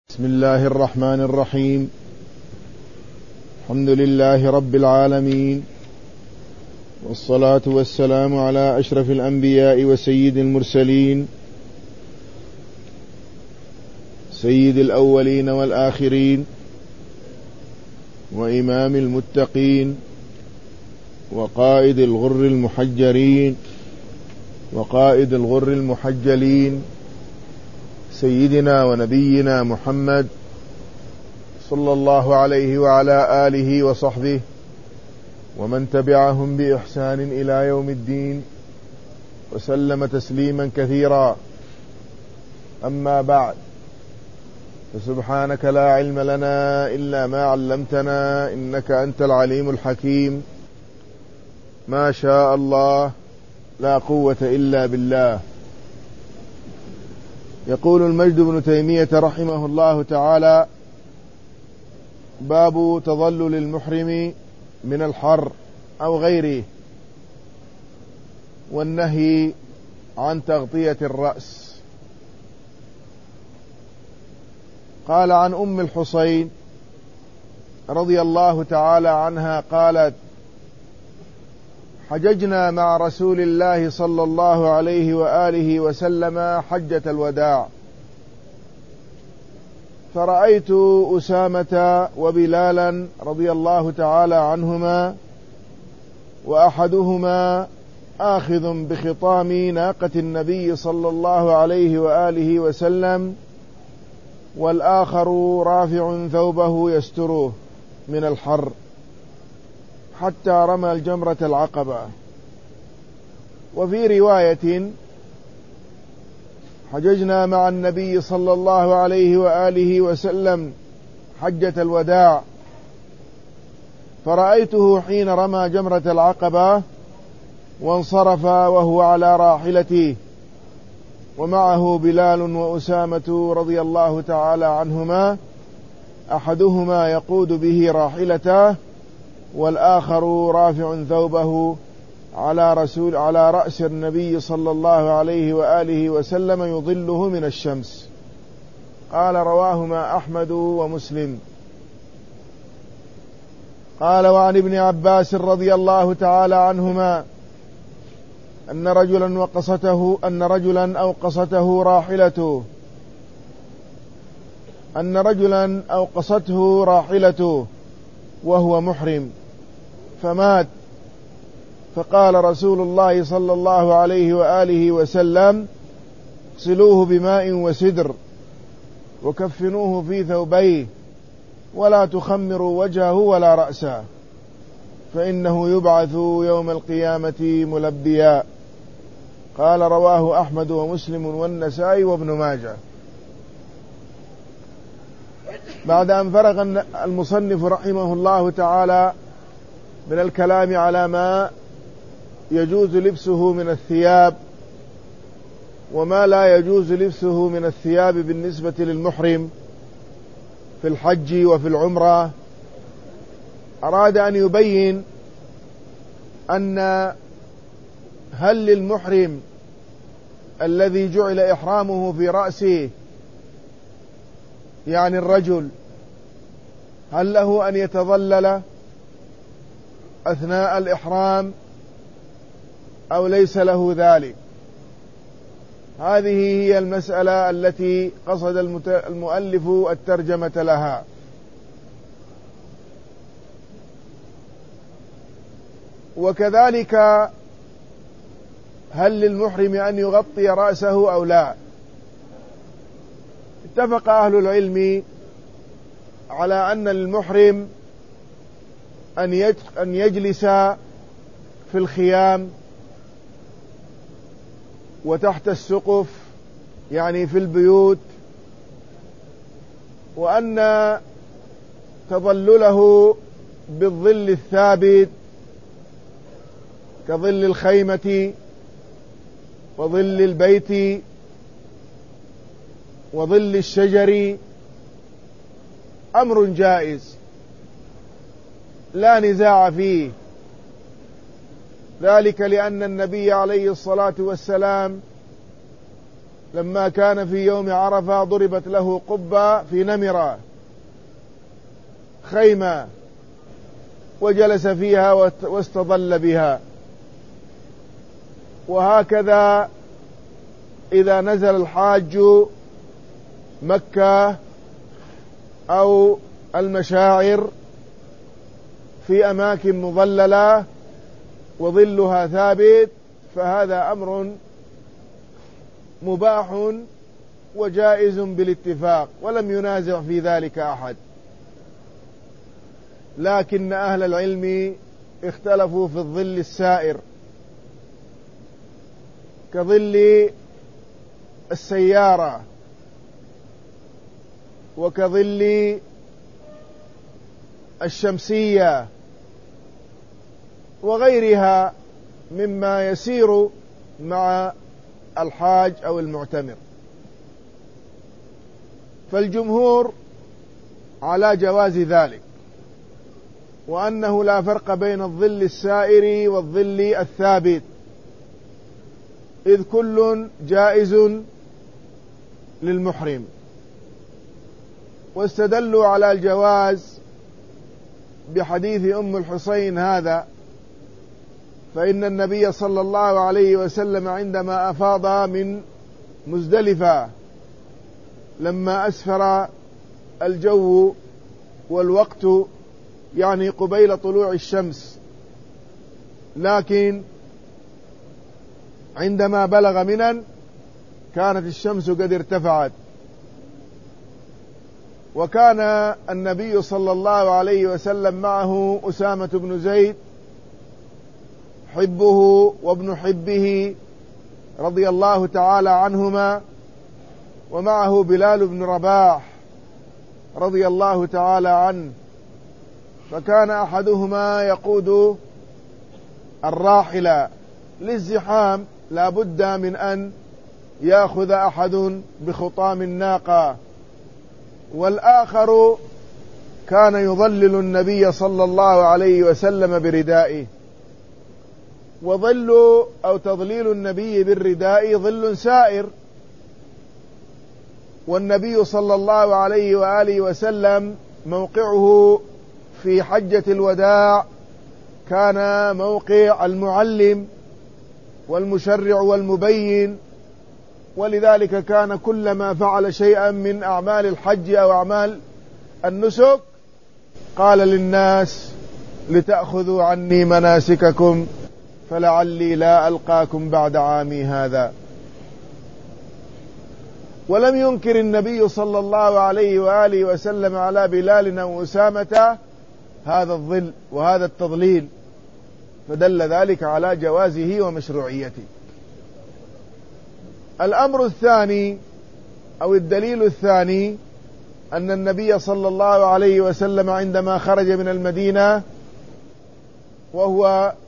بسم الله الرحمن الرحيم. الحمد لله رب العالمين، والصلاة والسلام على أشرف الأنبياء وسيد المرسلين، سيد الأولين والآخرين، وإمام المتقين، وقائد الغر المحجرين، وقائد الغر المحجلين، سيدنا ونبينا محمد صلى الله عليه وعلى آله وصحبه ومن تبعهم بإحسان إلى يوم الدين، وسلم تسليما كثيرا. أما بعد، فسبحانك لا علم لنا إلا ما علمتنا، إنك أنت العليم الحكيم. ما شاء الله، لا قوة إلا بالله. يقول المجد بن تيمية رحمه الله تعالى: باب تظلل المحرم من الحر أو غيره، والنهي عن تغطية الرأس. قال عن أم الحصين رضي الله تعالى عنها قالت: حججنا مع رسول الله صلى الله عليه وآله وسلم حجة الوداع، فرأيت أسامة وبلالا رضي الله تعالى عنهما، وأحدهما آخذ بخطام ناقة النبي صلى الله عليه وآله وسلم، والآخر رافع ثوبه يستره من الحر حتى رمى الجمرة العقبة. وفي رواية: حججنا مع النبي صلى الله عليه وآله وسلم حجة الوداع، فرأيته حين رمى جمرة العقبة وانصرف وهو على راحلته، ومعه بلال وأسامة رضي الله تعالى عنهما، أحدهما يقود به راحلته، والآخر رافع ثوبه على رأس النبي صلى الله عليه وآله وسلم يظله من الشمس. قال: رواهما أحمد ومسلم. قال: وعن ابن عباس رضي الله تعالى عنهما أن رجلا أوقصته راحلته وهو محرم فمات، فقال رسول الله صلى الله عليه وآله وسلم: اغسلوه بماء وسدر، وكفنوه في ثوبيه، ولا تخمروا وجهه ولا رأسه، فإنه يبعث يوم القيامة ملبيا. قال: رواه أحمد ومسلم والنسائي وابن ماجه. بعد أن فرغ المصنف رحمه الله تعالى من الكلام على ما يجوز لبسه من الثياب وما لا يجوز لبسه من الثياب بالنسبة للمحرم في الحج وفي العمرة، أراد أن يبين أن هل للمحرم الذي جعل إحرامه في رأسه، يعني الرجل، هل له أن يتظلل أثناء الإحرام أو ليس له ذلك؟ هذه هي المسألة التي قصد المؤلف الترجمة لها. وكذلك هل للمحرم أن يغطي رأسه أو لا؟ اتفق أهل العلم على أن للمحرم أن يجلس في الخيام وتحت السقف، يعني في البيوت، وأن تظلله بالظل الثابت كظل الخيمة وظل البيت وظل الشجر أمر جائز لا نزاع فيه، ذلك لأن النبي عليه الصلاة والسلام لما كان في يوم عرفة ضربت له قبة في نمرة خيمة وجلس فيها واستظل بها. وهكذا إذا نزل الحاج مكة أو المشاعر في أماكن مظللة وظلها ثابت فهذا أمر مباح وجائز بالاتفاق ولم ينازع في ذلك أحد. لكن أهل العلم اختلفوا في الظل السائر كظل السيارة وكظل الشمسية وغيرها مما يسير مع الحاج أو المعتمر. فالجمهور على جواز ذلك، وأنه لا فرق بين الظل السائر والظل الثابت، إذ كل جائز للمحرم. واستدلوا على الجواز بحديث أم الحسين هذا، فإن النبي صلى الله عليه وسلم عندما أفاض من مزدلفة لما أسفر الجو والوقت يعني قبيل طلوع الشمس، لكن عندما بلغ منى كانت الشمس قد ارتفعت. وكان النبي صلى الله عليه وسلم معه أسامة بن زيد حبه وابن حبه رضي الله تعالى عنهما، ومعه بلال بن رباح رضي الله تعالى عنه، فكان أحدهما يقود الراحلة للزحام، لا بد من أن يأخذ أحد بخطام الناقة، والآخر كان يظلل النبي صلى الله عليه وسلم بردائه. وظل أو تظليل النبي بالرداء ظل سائر، والنبي صلى الله عليه وآله وسلم موقعه في حجة الوداع كان موقع المعلم والمشرع والمبين، ولذلك كان كلما فعل شيئا من أعمال الحج أو أعمال النسك قال للناس لتأخذوا عني مناسككم فلعلي لا ألقاكم بعد عامي هذا. ولم ينكر النبي صلى الله عليه وآله وسلم على بلال أو أسامة هذا الظل وهذا التضليل، فدل ذلك على جوازه ومشروعيته. الأمر الثاني أو الدليل الثاني أن النبي صلى الله عليه وسلم عندما خرج من المدينة وهو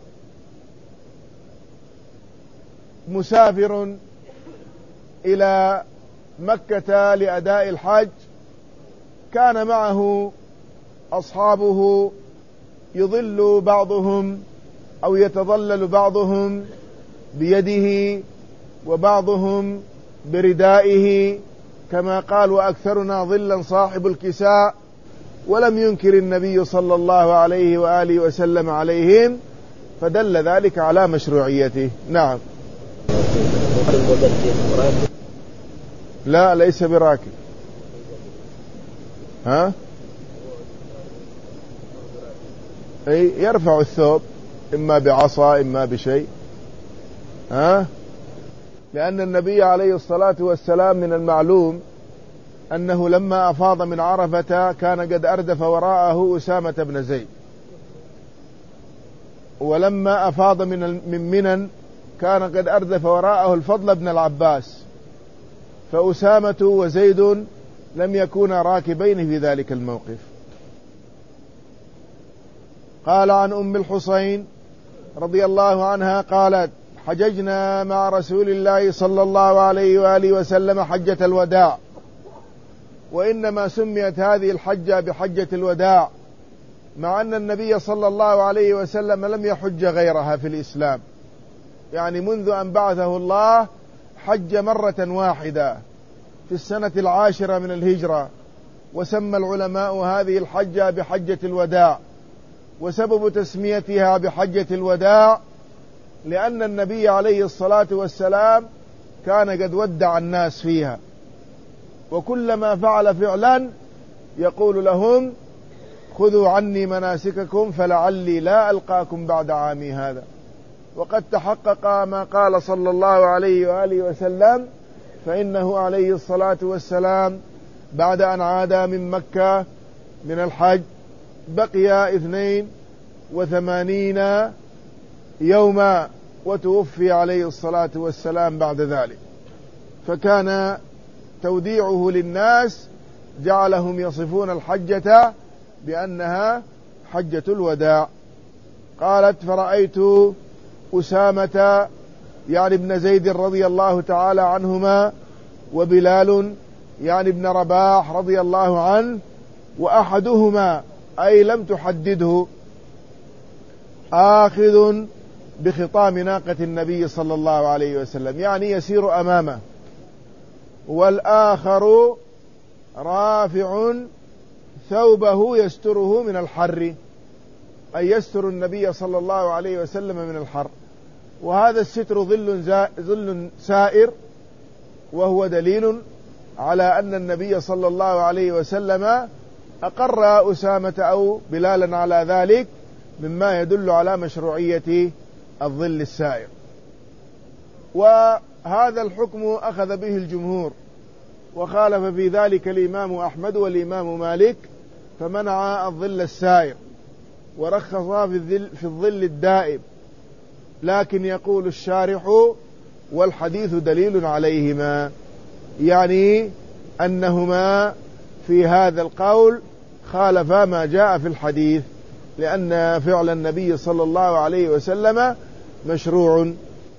مسافر إلى مكة لأداء الحج كان معه أصحابه يظل بعضهم أو يتظلل بعضهم بيده وبعضهم بردائه، كما قال وأكثرنا ظلا صاحب الكساء. ولم ينكر النبي صلى الله عليه وآله وسلم عليهم، فدل ذلك على مشروعيته. نعم. لا ليس براكب. أي يرفع الثوب إما بعصا إما بشيء، لأن النبي عليه الصلاة والسلام من المعلوم أنه لما أفاض من عرفة كان قد أردف وراءه أسامة بن زيد، ولما أفاض من منى كان قد أردف وراءه الفضل بن العباس، فأسامة وزيد لم يكونا راكبين في ذلك الموقف. قال عن أم الحسين رضي الله عنها قالت حججنا مع رسول الله صلى الله عليه وآله وسلم حجة الوداع، وإنما سميت هذه الحجة بحجة الوداع مع أن النبي صلى الله عليه وسلم لم يحج غيرها في الإسلام، يعني منذ أن بعثه الله حج مرة واحدة في السنة 10 من الهجرة، وسمى العلماء هذه الحجة بحجة الوداع. وسبب تسميتها بحجة الوداع لأن النبي عليه الصلاة والسلام كان قد ودع الناس فيها، وكلما فعل فعلا يقول لهم خذوا عني مناسككم فلعلي لا ألقاكم بعد عامي هذا. وقد تحقق ما قال صلى الله عليه وآله وسلم، فإنه عليه الصلاة والسلام بعد أن عاد من مكة من الحج بقي 82 يوما، وتوفي عليه الصلاة والسلام بعد ذلك. فكان توديعه للناس جعلهم يصفون الحجة بأنها حجة الوداع. قالت فرأيت أسامة يعني ابن زيد رضي الله تعالى عنهما، وبلال يعني ابن رباح رضي الله عنه، وأحدهما أي لم تحدده آخذ بخطام ناقة النبي صلى الله عليه وسلم، يعني يسير أمامه، والآخر رافع ثوبه يستره من الحر، أي يستر النبي صلى الله عليه وسلم من الحر. وهذا الستر ظل سائر، وهو دليل على أن النبي صلى الله عليه وسلم أقر أسامة أو بلالا على ذلك، مما يدل على مشروعية الظل السائر. وهذا الحكم أخذ به الجمهور، وخالف في ذلك الإمام أحمد والإمام مالك، فمنع الظل السائر ورخص في الظل الدائم. لكن يقول الشارح والحديث دليل عليهما، يعني أنهما في هذا القول خالفا ما جاء في الحديث، لأن فعل النبي صلى الله عليه وسلم مشروع.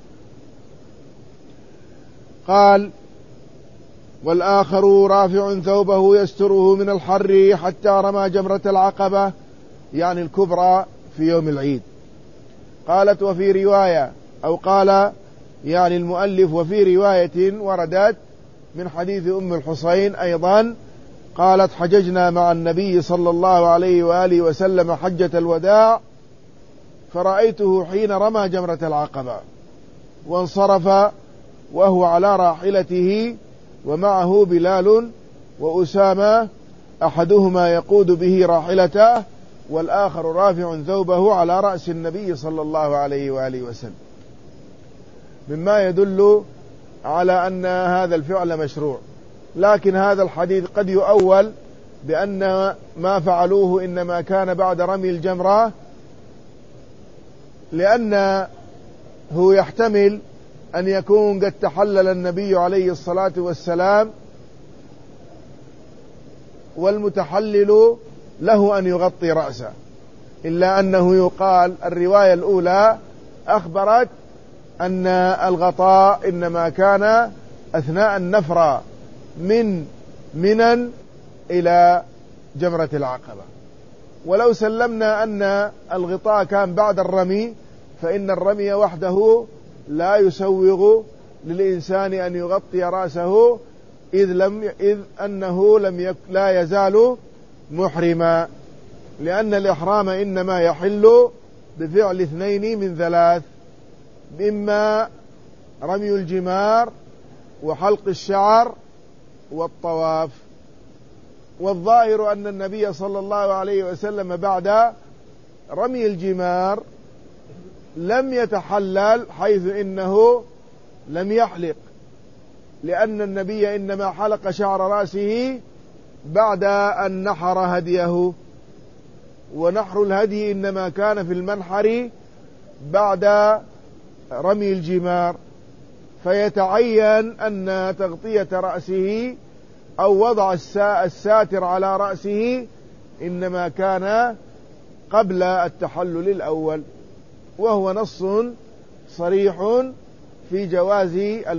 قال والآخر رافع ثوبه يستره من الحر حتى رمى جمرة العقبة، يعني الكبرى في يوم العيد. قالت وفي رواية، أو قال يعني المؤلف وفي رواية وردت من حديث أم الحسين أيضا، قالت حججنا مع النبي صلى الله عليه وآله وسلم حجة الوداع، فرأيته حين رمى جمرة العقبة وانصرف وهو على راحلته، ومعه بلال وأسامة، أحدهما يقود به راحلته والآخر رافع ثوبه على رأس النبي صلى الله عليه وآله وسلم، مما يدل على أن هذا الفعل مشروع. لكن هذا الحديث قد يؤول بأن ما فعلوه إنما كان بعد رمي الجمرة، لأنه يحتمل أن يكون قد تحلل النبي عليه الصلاة والسلام، والمتحلل له أن يغطي رأسه، إلا أنه يقال الرواية الأولى أخبرت أن الغطاء إنما كان أثناء النفر من منى إلى جمرة العقبة. ولو سلمنا أن الغطاء كان بعد الرمي، فإن الرمي وحده لا يسوغ للإنسان أن يغطي رأسه، إذ أنه لا يزال محرما، لأن الإحرام إنما يحل بفعل 2 من 3، إما رمي الجمار وحلق الشعر والطواف. والظاهر أن النبي صلى الله عليه وسلم بعد رمي الجمار لم يتحلل، حيث إنه لم يحلق، لأن النبي إنما حلق شعر رأسه بعد أن نحر هديه، ونحر الهدي إنما كان في المنحر بعد رمي الجمار، فيتعين أن تغطية رأسه أو وضع الساتر على رأسه إنما كان قبل التحلل الأول. وهو نص صريح في جواز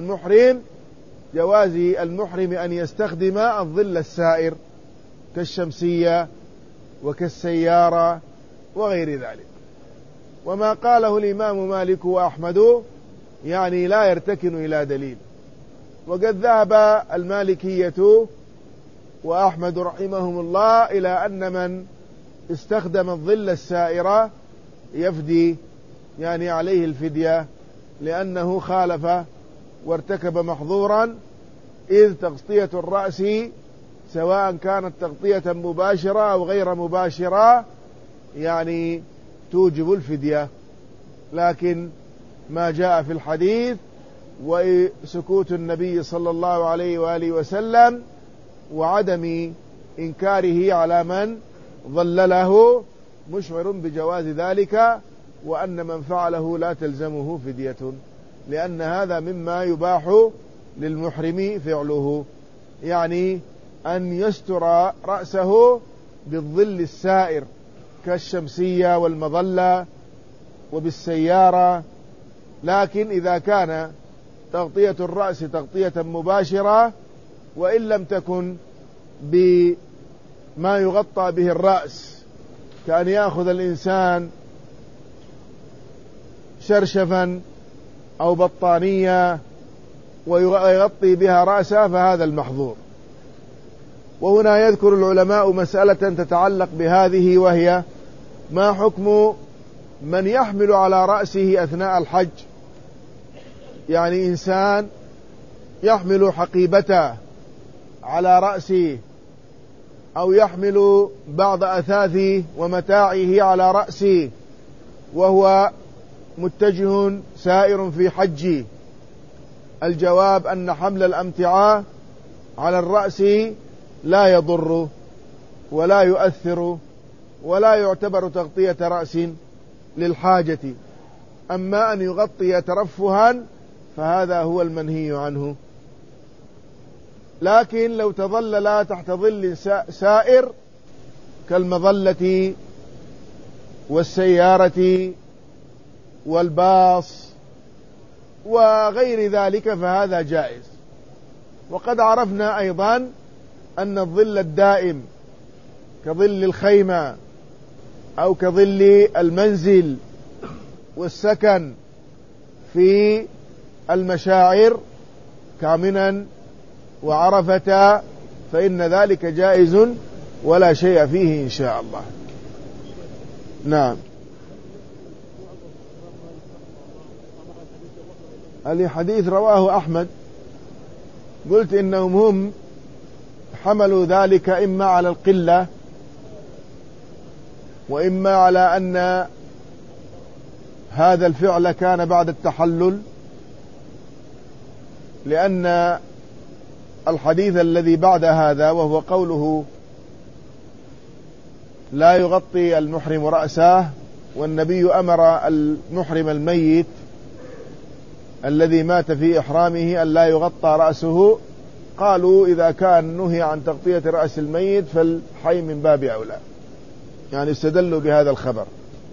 المحرم أن يستخدم الظل السائر كالشمسية وكالسيارة وغير ذلك. وما قاله الإمام مالك وأحمد يعني لا يرتكن إلى دليل، وقد ذهب المالكية وأحمد رحمهم الله إلى أن من استخدم الظل السائرة يفدي، يعني عليه الفدية، لأنه خالف وارتكب محظورا، إذ تغطية الرأس سواء كانت تغطية مباشرة أو غير مباشرة يعني توجب الفدية. لكن ما جاء في الحديث وسكوت النبي صلى الله عليه وآله وسلم وعدم إنكاره على من ظلله مشعر بجواز ذلك، وأن من فعله لا تلزمه فدية، لأن هذا مما يباح للمحرم فعله، يعني أن يستر رأسه بالظل السائر كالشمسية والمظلة وبالسيارة. لكن إذا كان تغطية الرأس تغطية مباشرة وإن لم تكن بما يغطى به الرأس، كأن يأخذ الإنسان شرشفا أو بطانية ويغطي بها رأسه، فهذا المحظور. وهنا يذكر العلماء مسألة تتعلق بهذه، وهي ما حكم من يحمل على رأسه أثناء الحج؟ يعني إنسان يحمل حقيبته على رأسه أو يحمل بعض أثاثه ومتاعه على رأسه وهو متجه سائر في حجه. الجواب أن حمل الأمتعة على الرأس لا يضر ولا يؤثر ولا يعتبر تغطية رأس للحاجة. أما أن يغطي ترفها فهذا هو المنهي عنه. لكن لو تظلل تحت ظل سائر كالمظلة والسيارة والباص وغير ذلك فهذا جائز. وقد عرفنا أيضا أن الظل الدائم كظل الخيمة أو كظل المنزل والسكن في المشاعر كامنا وعرفة فإن ذلك جائز ولا شيء فيه إن شاء الله. نعم. الحديث رواه أحمد، قلت إنهم هم حملوا ذلك إما على القلة وإما على أن هذا الفعل كان بعد التحلل، لأن الحديث الذي بعد هذا وهو قوله لا يغطي المحرم رأسه، والنبي أمر المحرم الميت الذي مات في إحرامه أن لا يغطى رأسه، قالوا إذا كان نهي عن تغطية رأس الميت فالحي من باب أولى، يعني استدلوا بهذا الخبر.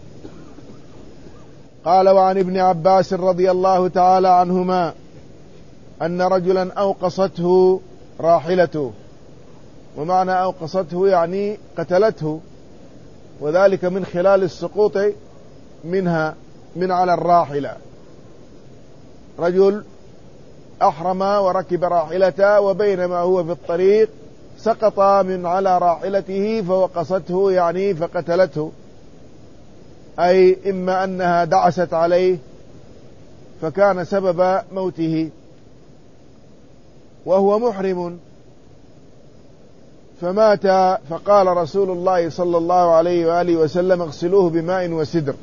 قال وعن ابن عباس رضي الله تعالى عنهما أن رجلا أوقصته راحلته، ومعنى أوقصته يعني قتلته، وذلك من خلال السقوط منها من على الراحلة. رجل أحرم وركب راحلته وبينما هو في الطريق سقط من على راحلته فوقصته يعني فقتلته، أي إما أنها دعست عليه فكان سبب موته وهو محرم فمات. فقال رسول الله صلى الله عليه وآله وسلم اغسلوه بماء وسدر،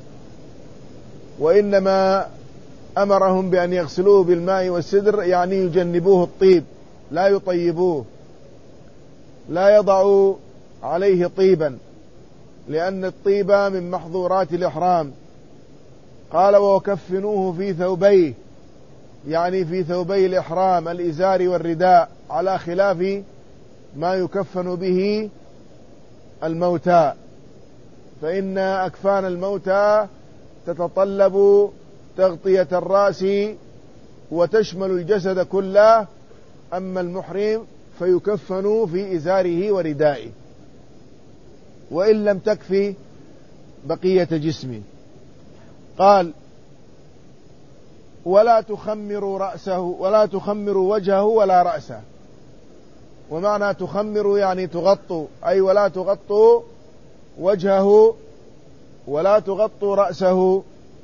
وإنما أمرهم بأن يغسلوه بالماء والسدر يعني يجنبوه الطيب، لا يطيبوه، لا يضعوا عليه طيبا، لأن الطيب من محظورات الإحرام. قال وكفنوه في ثوبيه، يعني في ثوبي الإحرام الإزار والرداء، على خلاف ما يكفن به الموتى، فإن أكفان الموتى تتطلب تغطية الرأس وتشمل الجسد كله، أما المحرم فيكفن في إزاره وردائه، وإن لم تكفي بقية جسمه. قال ولا تخمروا رأسه ولا تخمروا وجهه ولا رأسه. ومعنى تخمروا يعني تغطوا، أي ولا تغطوا وجهه ولا تغطوا رأسه.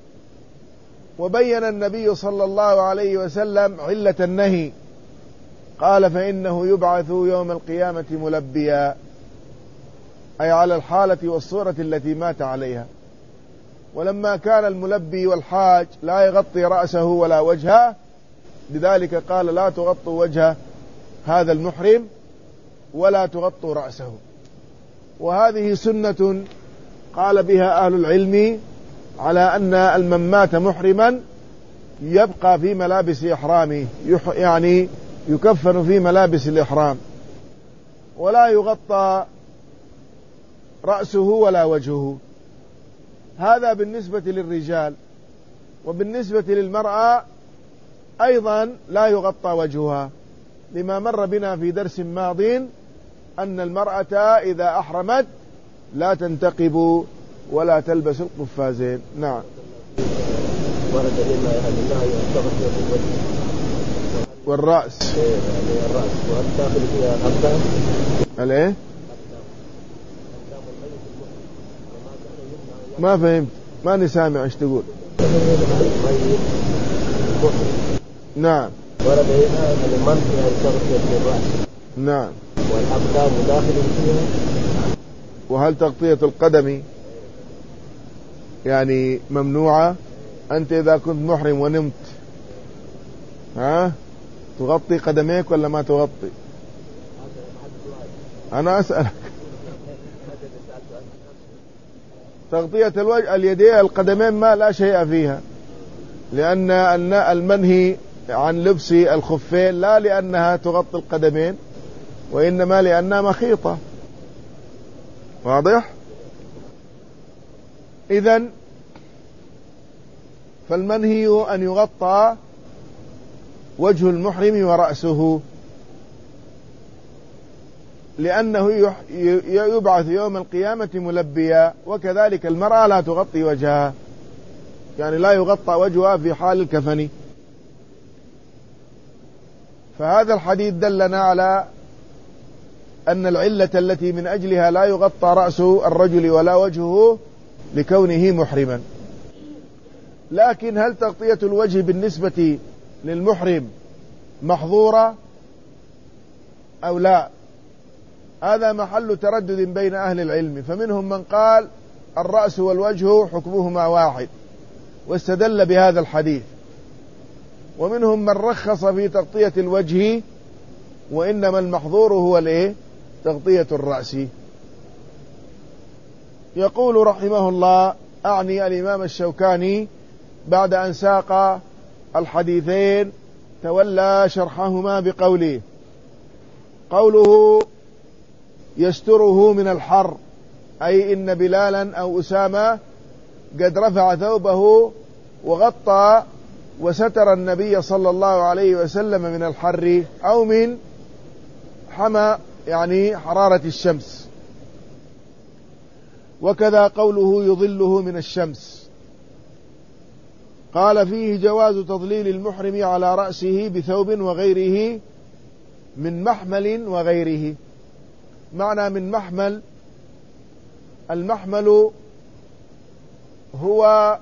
وبين النبي صلى الله عليه وسلم علة النهي، قال فإنه يبعث يوم القيامة ملبيا، أي على الحالة والصورة التي مات عليها. ولما كان الملبي والحاج لا يغطي رأسه ولا وجهه، لذلك قال لا تغطوا وجه هذا المحرم ولا تغطوا رأسه. وهذه سنة قال بها أهل العلم على أن من مات محرما يبقى في ملابس إحرامه، يعني يكفن في ملابس الإحرام، ولا يغطى رأسه ولا وجهه. هذا بالنسبة للرجال. وبالنسبة للمرأة أيضا لا يغطى وجهها، لما مر بنا في درس ماض أن المرأة إذا أحرمت لا تنتقب ولا تلبس القفازين. نعم. ورد لنا النهي عن تغطية الوجه والرأس. الرأس وهل داخل فيها الأقدام؟ الايه؟ ما فهمت، ماني سامع ايش تقول. نعم. ورد هنا المنع عن تغطية الرأس. نعم. والأقدام داخل فيها. وهل تغطية القدم يعني ممنوعة؟ أنت إذا كنت محرم ونمت تغطي قدميك ولا ما تغطي؟ أنا أسألك. تغطية الوجه اليدين القدمين ما لا شيء فيها، لأن المنهي عن لبس الخفين لا لأنها تغطي القدمين، وإنما لأنها مخيطة. واضح؟ إذن فالمنهي أن يغطى وجه المحرم ورأسه، لأنه يبعث يوم القيامة ملبيا. وكذلك المرأة لا تغطي وجهها، يعني لا يغطى وجهها في حال الكفن. فهذا الحديث دلنا على أن العلة التي من أجلها لا يغطى رأس الرجل ولا وجهه لكونه محرما. لكن هل تغطية الوجه بالنسبة للمحرم محظورة أو لا؟ هذا محل تردد بين أهل العلم. فمنهم من قال الرأس والوجه حكمهما واحد واستدل بهذا الحديث، ومنهم من رخص في تغطية الوجه، وإنما المحظور هو تغطية الرأس. يقول رحمه الله، أعني الإمام الشوكاني، بعد أن ساق الحديثين تولى شرحهما بقوله: قوله يستره من الحر، أي إن بلالا أو أسامة قد رفع ثوبه وغطى وستر النبي صلى الله عليه وسلم من الحر أو من حمى يعني حرارة الشمس. وكذا قوله يظله من الشمس، قال فيه جواز تظليل المحرم على رأسه بثوب وغيره من محمل وغيره. معنى من محمل، المحمل هو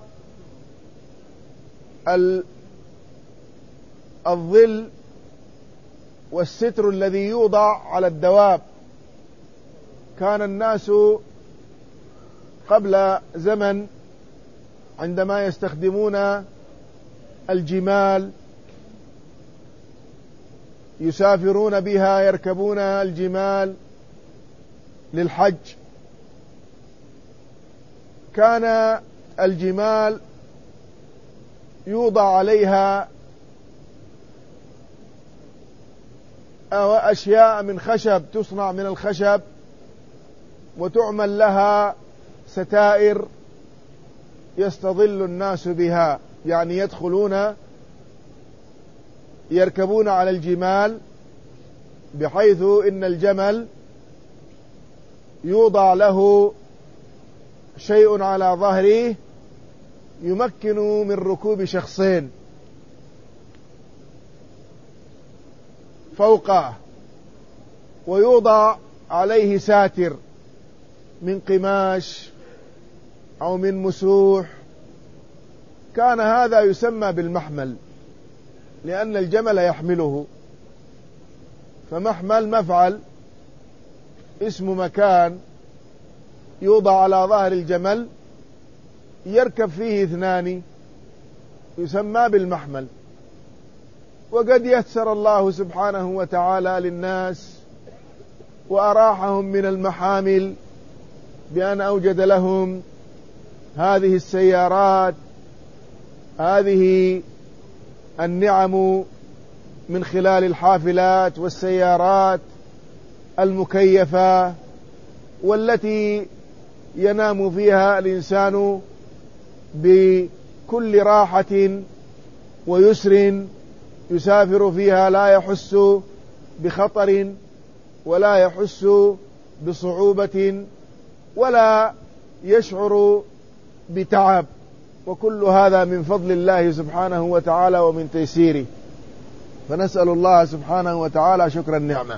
الظل والستر الذي يوضع على الدواب. كان الناس قبل زمن عندما يستخدمون الجمال يسافرون بها، يركبون الجمال للحج، كان الجمال يوضع عليها أشياء من خشب، تصنع من الخشب وتعمل لها ستائر يستظل الناس بها، يعني يدخلون يركبون على الجمال بحيث إن الجمل يوضع له شيء على ظهره يمكن من ركوب شخصين، فوقه ويوضع عليه ساتر من قماش أو من مسوح، كان هذا يسمى بالمحمل، لأن الجمل يحمله. فمحمل مفعل اسم مكان يوضع على ظهر الجمل يركب فيه اثنان، يسمى بالمحمل. وقد يسر الله سبحانه وتعالى للناس وأراحهم من المحامل بأن أوجد لهم هذه السيارات، هذه النعم من خلال الحافلات والسيارات المكيفة، والتي ينام فيها الإنسان بكل راحة ويسر، يسافر فيها لا يحس بخطر ولا يحس بصعوبة ولا يشعر بتعب، وكل هذا من فضل الله سبحانه وتعالى ومن تيسيره، فنسأل الله سبحانه وتعالى شكر النعمة.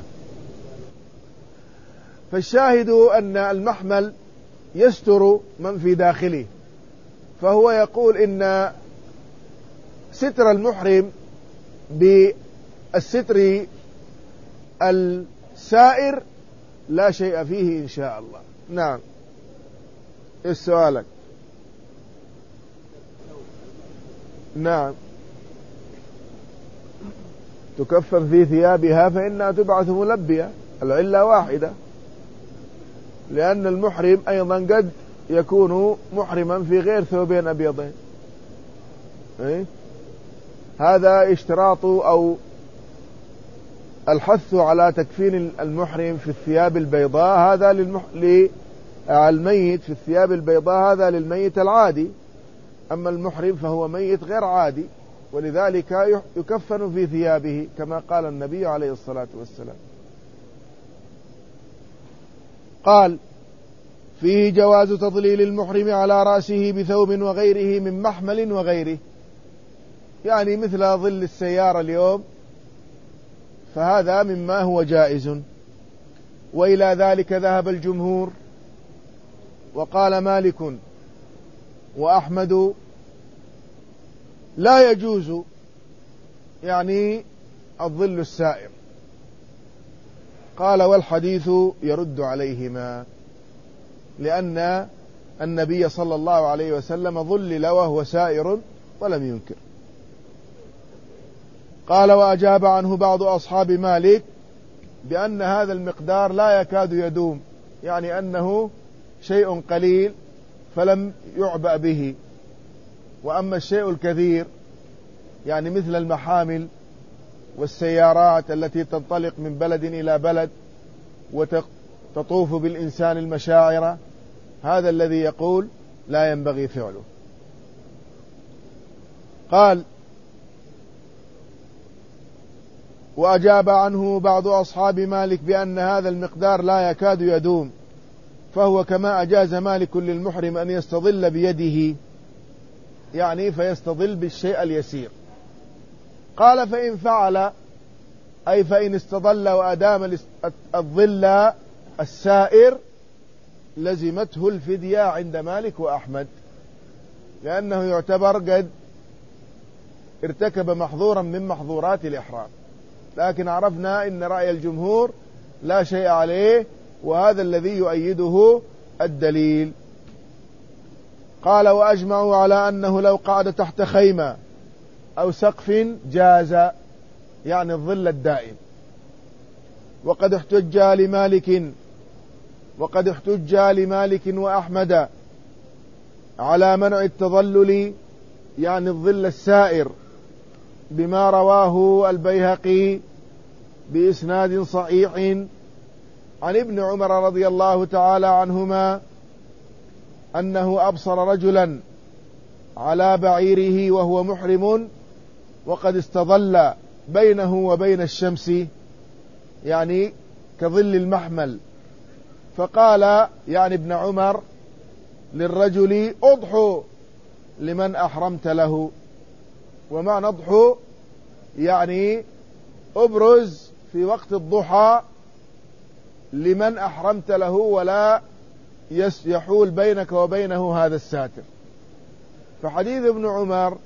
فالشاهد أن المحمل يستر من في داخله، فهو يقول إن ستر المحرم بالستر السائر لا شيء فيه إن شاء الله. نعم، إيش سؤالك؟ نعم، تكفن في ثيابها فإنها تبعث ملبية، العلة واحدة، لأن المحرم أيضا قد يكون محرما في غير ثوبين أبيضين. هذا اشتراط أو الحث على تكفين المحرم في الثياب البيضاء، هذا للميت في الثياب البيضاء، هذا للميت العادي. أما المحرم فهو ميت غير عادي، ولذلك يكفن في ثيابه كما قال النبي عليه الصلاة والسلام. قال: فيه جواز تضليل المحرم على رأسه بثوب وغيره من محمل وغيره، يعني مثل ظل السيارة اليوم، فهذا مما هو جائز. وإلى ذلك ذهب الجمهور، وقال مالك وأحمد لا يجوز يعني الظل السائر. قال: والحديث يرد عليهما، لأن النبي صلى الله عليه وسلم ظلل وهو سائر ولم ينكر. قال: وأجاب عنه بعض أصحاب مالك بأن هذا المقدار لا يكاد يدوم، يعني أنه شيء قليل فلم يعبأ به. وأما الشيء الكثير يعني مثل المحامل والسيارات التي تنطلق من بلد إلى بلد وتطوف بالإنسان المشاعر، هذا الذي يقول لا ينبغي فعله. قال: وأجاب عنه بعض أصحاب مالك بأن هذا المقدار لا يكاد يدوم، فهو كما أجاز مالك للمحرم أن يستظل بيده، يعني فيستظل بالشيء اليسير. قال: فإن فعل، أي فإن استظل وأدام الظل السائر، لزمته الفدية عند مالك وأحمد، لأنه يعتبر قد ارتكب محظورا من محظورات الإحرام. لكن عرفنا إن رأي الجمهور لا شيء عليه، وهذا الذي يؤيده الدليل. قال: وأجمعوا على أنه لو قعد تحت خيمة أو سقف جاز، يعني الظل الدائم. وقد احتج لمالك وأحمد على منع التظلل، يعني الظل السائر، بما رواه البيهقي بإسناد صحيح عن ابن عمر رضي الله تعالى عنهما أنه أبصر رجلا على بعيره وهو محرم وقد استظل بينه وبين الشمس، يعني كظل المحمل، فقال يعني ابن عمر للرجل: اضحوا لمن أحرمت له. ومعنى اضحوا يعني ابرز في وقت الضحى لمن أحرمت له ولا يحول بينك وبينه هذا الساتر. فحديث ابن عمر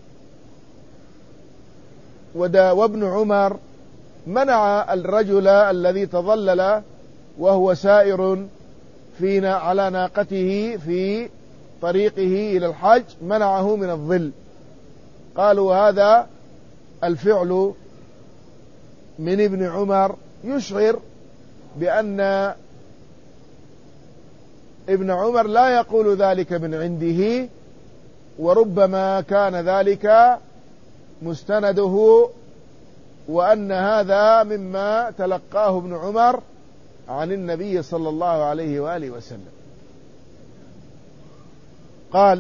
وابن عمر منع الرجل الذي تظلل وهو سائر على ناقته في طريقه إلى الحج، منعه من الظل. قالوا هذا الفعل من ابن عمر يشعر بأن ابن عمر لا يقول ذلك من عنده، وربما كان ذلك مستنده، وأن هذا مما تلقاه ابن عمر عن النبي صلى الله عليه وآله وسلم. قال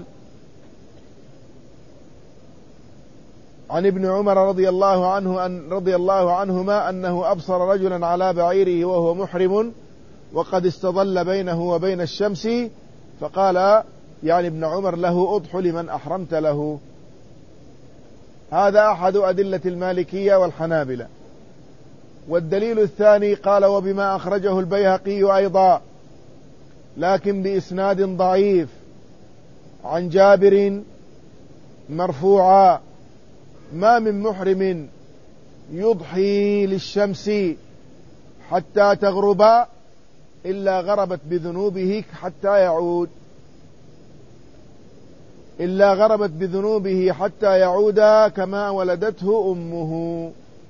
عن ابن عمر رضي الله عنهما أنه أبصر رجلا على بعيره وهو محرم وقد استظل بينه وبين الشمس، فقال يعني ابن عمر له أضح لمن أحرمت له. هذا أحد أدلة المالكية والحنابلة. والدليل الثاني قال وبما أخرجه البيهقي أيضا لكن بإسناد ضعيف عن جابر مرفوعا: ما من محرم يضحي للشمس حتى تغرب إلا غربت بذنوبه حتى يعود كما ولدته أمه.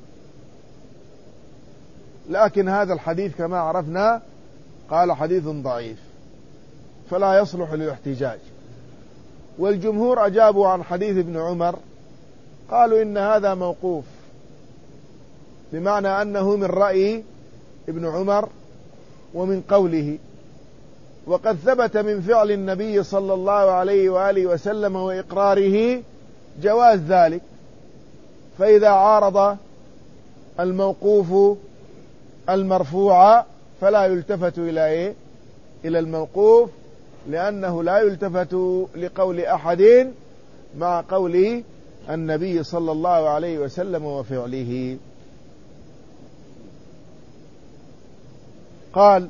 لكن هذا الحديث كما عرفنا قال حديث ضعيف فلا يصلح للاحتجاج. والجمهور أجابوا عن حديث ابن عمر، قالوا إن هذا موقوف، بمعنى أنه من رأي ابن عمر ومن قوله، وقد ثبت من فعل النبي صلى الله عليه وآله وسلم وإقراره جواز ذلك. فإذا عارض الموقوف المرفوع فلا يلتفت إلى الموقوف، لأنه لا يلتفت لقول أحد مع قول النبي صلى الله عليه وسلم وفعله. قال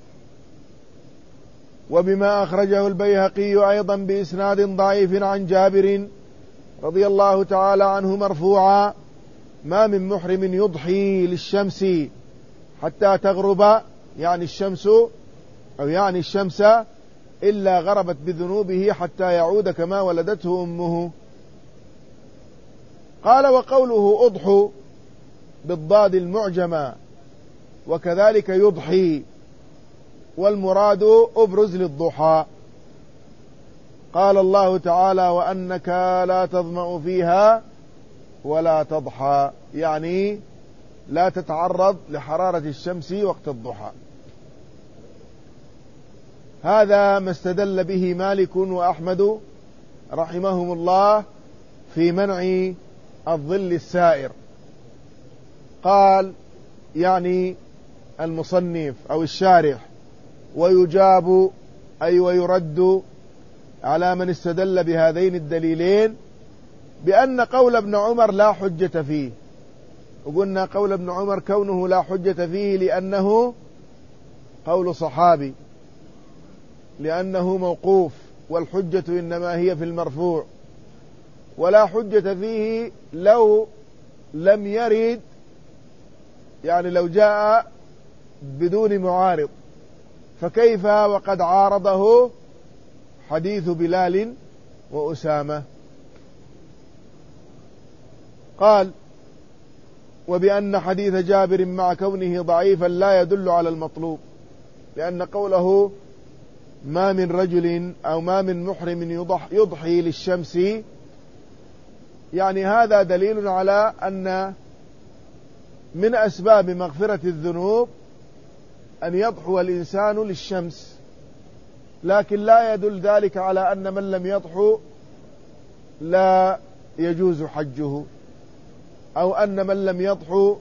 وبما أخرجه البيهقي أيضا بإسناد ضعيف عن جابر رضي الله تعالى عنه مرفوعا: ما من محرم يضحي للشمس حتى تغرب، يعني الشمس إلا غربت بذنوبه حتى يعود كما ولدته أمه. قال وقوله أضحوا بالضاد المعجمة وكذلك يضحي، والمراد أبرز للضحى. قال الله تعالى وأنك لا تظمأ فيها ولا تضحى، يعني لا تتعرض لحرارة الشمس وقت الضحى. هذا ما استدل به مالك وأحمد رحمهم الله في منع الظل السائر. قال يعني المصنف أو الشارح: ويجاب أي ويرد على من استدل بهذين الدليلين بأن قول ابن عمر لا حجة فيه. وقلنا قول ابن عمر كونه لا حجة فيه لأنه قول صحابي، لأنه موقوف، والحجة إنما هي في المرفوع، ولا حجة فيه لو لم يرد، يعني لو جاء بدون معارض، فكيف وقد عارضه حديث بلال وأسامة. قال وبأن حديث جابر مع كونه ضعيفا لا يدل على المطلوب، لأن قوله ما من رجل أو ما من محرم يضحي للشمس، يعني هذا دليل على أن من أسباب مغفرة الذنوب أن يضحو الإنسان للشمس، لكن لا يدل ذلك على أن من لم يضحو لا يجوز حجه، أو أن من لم يضحو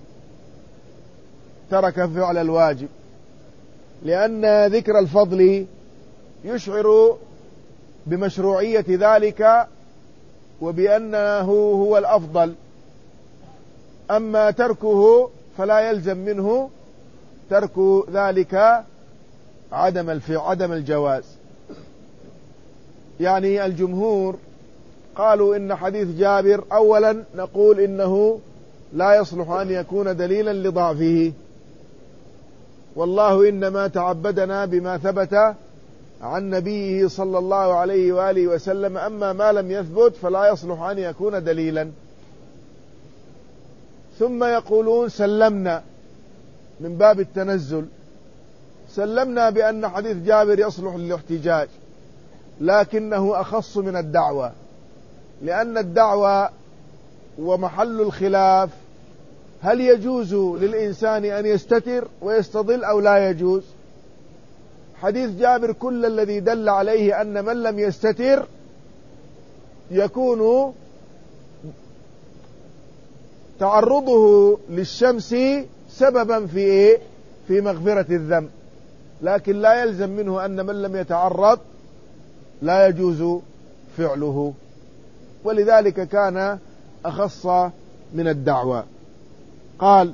ترك فعل الواجب، لأن ذكر الفضل يشعر بمشروعية ذلك وبأنه هو الأفضل، أما تركه فلا يلزم منه ترك ذلك عدم الجواز. يعني الجمهور قالوا إن حديث جابر أولا نقول إنه لا يصلح أن يكون دليلا لضعفه، والله إنما تعبدنا بما ثبت عن نبيه صلى الله عليه وآله وسلم، أما ما لم يثبت فلا يصلح أن يكون دليلا. ثم يقولون سلمنا من باب التنزل، سلمنا بأن حديث جابر يصلح للاحتجاج، لكنه أخص من الدعوة، لأن الدعوة ومحل الخلاف هل يجوز للإنسان أن يستتر ويستظل أو لا يجوز. حديث جابر كل الذي دل عليه أن من لم يستتر يكون تعرضه للشمس سببا في مغفرة الذنب، لكن لا يلزم منه أن من لم يتعرض لا يجوز فعله، ولذلك كان أخص من الدعوة. قال: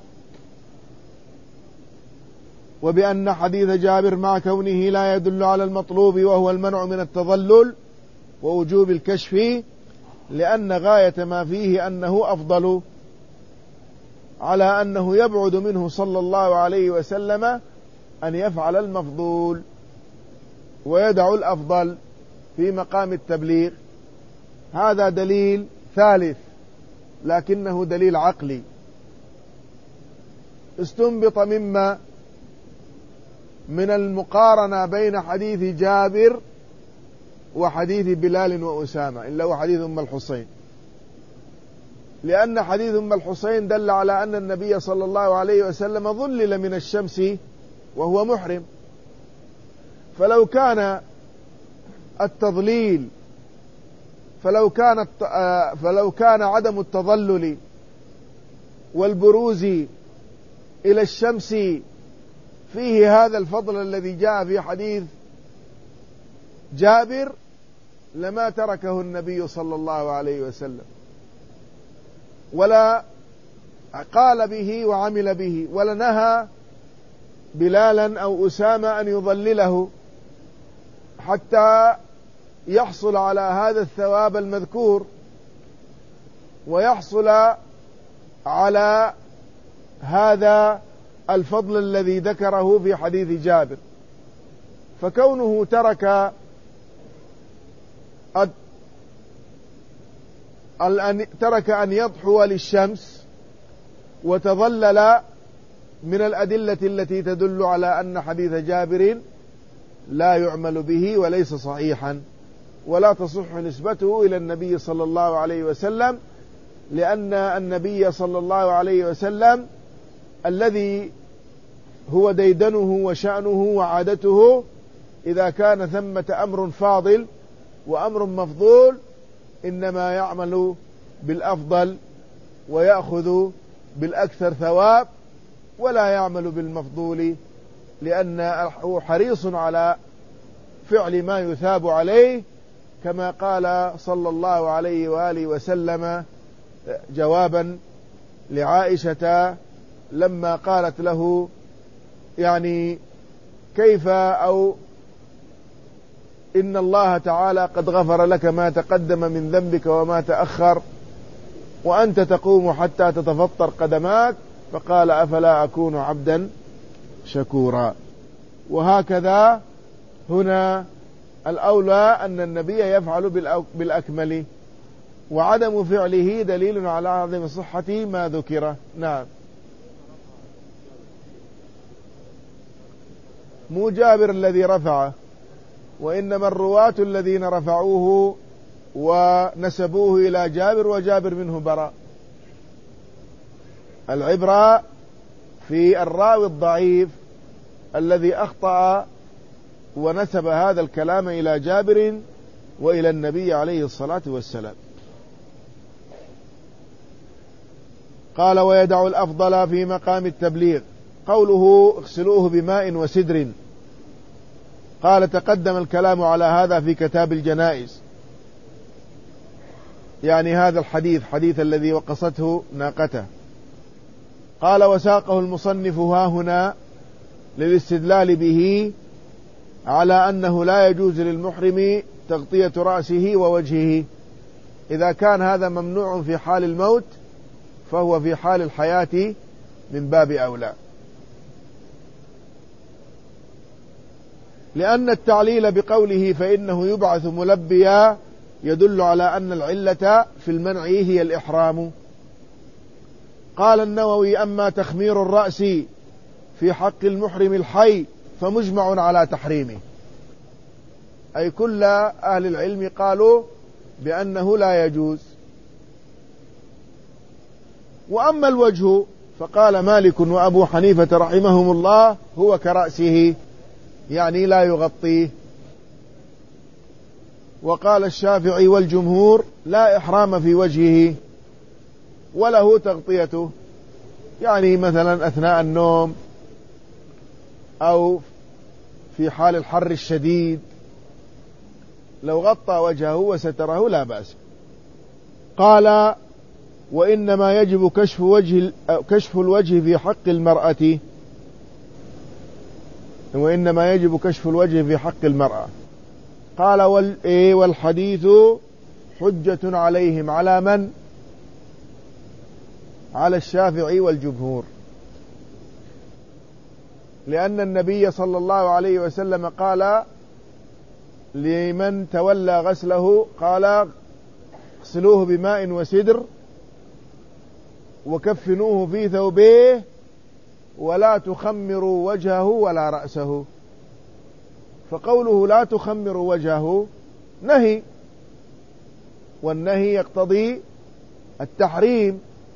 وبأن حديث جابر مع كونه لا يدل على المطلوب وهو المنع من التظلل ووجوب الكشف، لأن غاية ما فيه أنه أفضل، على أنه يبعد منه صلى الله عليه وسلم أن يفعل المفضول ويدع الأفضل في مقام التبليغ. هذا دليل ثالث لكنه دليل عقلي استنبط مما من المقارنة بين حديث جابر وحديث بلال وأسامة، إلا هو حديث أم الحسين، لأن حديث أم الحسين دل على أن النبي صلى الله عليه وسلم ظلل من الشمس وهو محرم، فلو كان التضليل فلو كان عدم التظلل والبروز إلى الشمس فيه هذا الفضل الذي جاء في حديث جابر لما تركه النبي صلى الله عليه وسلم، ولا قال به وعمل به، ولا نهى بلالا أو أسامة أن يظلله حتى يحصل على هذا الثواب المذكور ويحصل على هذا الفضل الذي ذكره في حديث جابر. فكونه ترك أن يضحو للشمس وتظلل من الأدلة التي تدل على أن حديث جابر لا يعمل به وليس صحيحا، ولا تصح نسبته إلى النبي صلى الله عليه وسلم، لأن النبي صلى الله عليه وسلم الذي هو ديدنه وشأنه وعادته إذا كان ثمة أمر فاضل وأمر مفضول إنما يعمل بالأفضل ويأخذ بالأكثر ثواب، ولا يعمل بالمفضول، لأنه حريص على فعل ما يثاب عليه، كما قال صلى الله عليه وآله وسلم جوابا لعائشة لما قالت له يعني كيف أو إن الله تعالى قد غفر لك ما تقدم من ذنبك وما تأخر وأنت تقوم حتى تتفطر قدماك، فقال أفلا أكون عبدا شكورا. وهكذا هنا الأولى أن النبي يفعل بالأكمل، وعدم فعله دليل على عدم صحة ما ذكره. نعم، مو جابر الذي رفعه، وإنما الرواة الذين رفعوه ونسبوه إلى جابر، وجابر منه براء. العبرة في الراوي الضعيف الذي أخطأ ونسب هذا الكلام إلى جابر وإلى النبي عليه الصلاة والسلام. قال: ويدع الأفضل في مقام التبليغ. قوله اغسلوه بماء وسدر، قال تقدم الكلام على هذا في كتاب الجنائز، يعني هذا الحديث الذي وقصته ناقته. قال وساقه المصنف هاهنا للاستدلال به على أنه لا يجوز للمحرم تغطية رأسه ووجهه. إذا كان هذا ممنوع في حال الموت فهو في حال الحياة من باب أولى، لأن التعليل بقوله فإنه يبعث ملبيا يدل على أن العلة في المنع هي الإحرام. قال النووي أما تخمير الرأس في حق المحرم الحي فمجمع على تحريمه، أي كل أهل العلم قالوا بأنه لا يجوز. وأما الوجه فقال مالك وأبو حنيفة رحمهم الله هو كرأسه، يعني لا يغطيه. وقال الشافعي والجمهور لا إحرام في وجهه وله تغطيته، يعني مثلا أثناء النوم أو في حال الحر الشديد لو غطى وجهه وستره لا بأس. قال وإنما يجب كشف الوجه في حق المرأة، وإنما يجب كشف الوجه في حق المرأة. قال والحديث حجة عليهم، على من؟ على الشافعي والجمهور، لأن النبي صلى الله عليه وسلم قال لمن تولى غسله قال اغسلوه بماء وسدر وكفنوه في ثوبيه ولا تخمروا وجهه ولا رأسه. فقوله لا تخمروا وجهه نهي، والنهي يقتضي التحريم،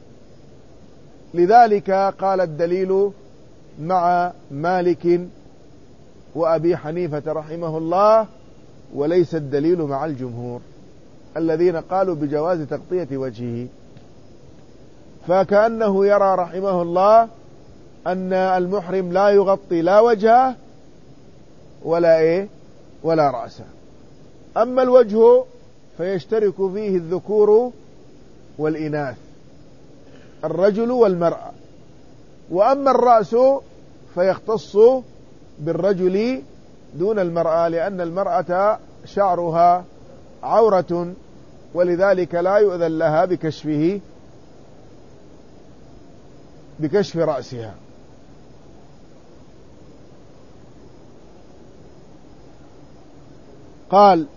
لذلك قال الدليل مع مالك وأبي حنيفة رحمه الله، وليس الدليل مع الجمهور الذين قالوا بجواز تغطية وجهه. فكأنه يرى رحمه الله أن المحرم لا يغطي لا وجهه ولا رأسه. أما الوجه فيشترك فيه الذكور والإناث، الرجل والمرأة. وأما الرأس فيختص بالرجل دون المرأة، لأن المرأة شعرها عورة، ولذلك لا يؤذن لها بكشف رأسها. قال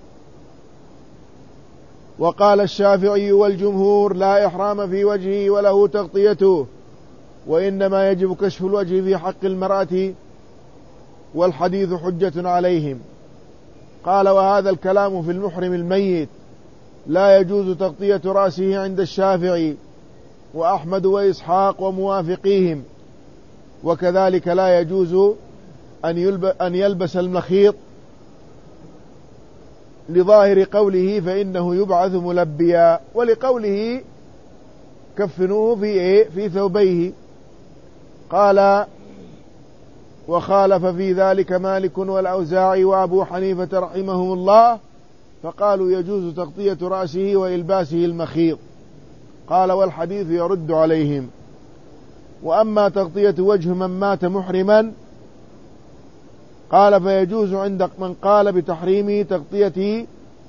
وقال الشافعي والجمهور لا إحرام في وجهه وله تغطيته، وإنما يجب كشف الوجه في حق المرأة، والحديث حجة عليهم. قال وهذا الكلام في المحرم الميت لا يجوز تغطية رأسه عند الشافعي وأحمد وإسحاق وموافقيهم، وكذلك لا يجوز أن يلبس المخيط لظاهر قوله فإنه يبعث ملبيا، ولقوله كفنوه في ثوبيه. قال وخالف في ذلك مالك والأوزاعي وأبو حنيفة رحمهم الله، فقالوا يجوز تغطية رأسه وإلباسه المخيط. قال والحديث يرد عليهم. وأما تغطية وجه من مات محرما قال فيجوز عند من قال بتحريم تغطية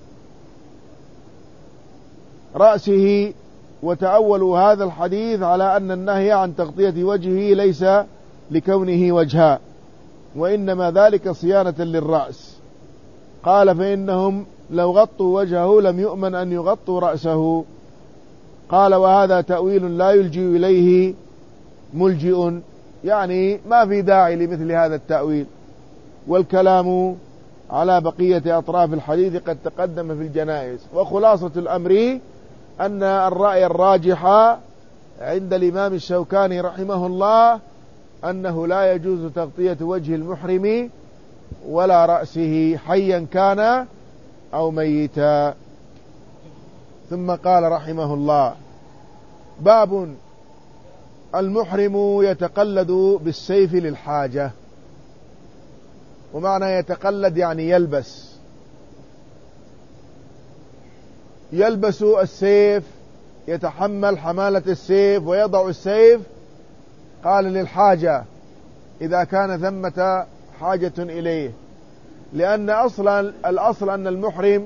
رأسه، وتأولوا هذا الحديث على أن النهي عن تغطية وجهه ليس لكونه وجها، وإنما ذلك صيانة للرأس. قال فإنهم لو غطوا وجهه لم يؤمن أن يغطوا رأسه. قال وهذا تأويل لا يلجئ إليه ملجئ، يعني ما في داعي لمثل هذا التأويل، والكلام على بقية أطراف الحديث قد تقدم في الجنائز. وخلاصة الأمر أن الرأي الراجح عند الإمام الشوكاني رحمه الله أنه لا يجوز تغطية وجه المحرم ولا رأسه حيا كان أو ميتا. ثم قال رحمه الله باب المحرم يتقلد بالسيف للحاجة. ومعنى يتقلد يعني يلبس السيف، يتحمل حمالة السيف ويضع السيف قال للحاجة إذا كان ثمة حاجة إليه، لأن الأصل أن المحرم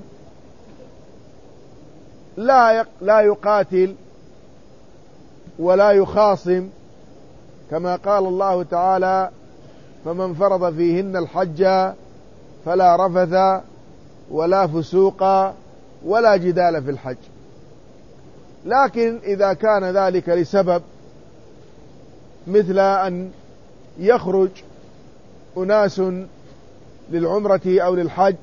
لا يقاتل ولا يخاصم، كما قال الله تعالى: فمن فرض فيهن الحج فلا رفث ولا فسوق ولا جدال في الحج. لكن إذا كان ذلك لسبب، مثل أن يخرج أناس للعمرة أو للحج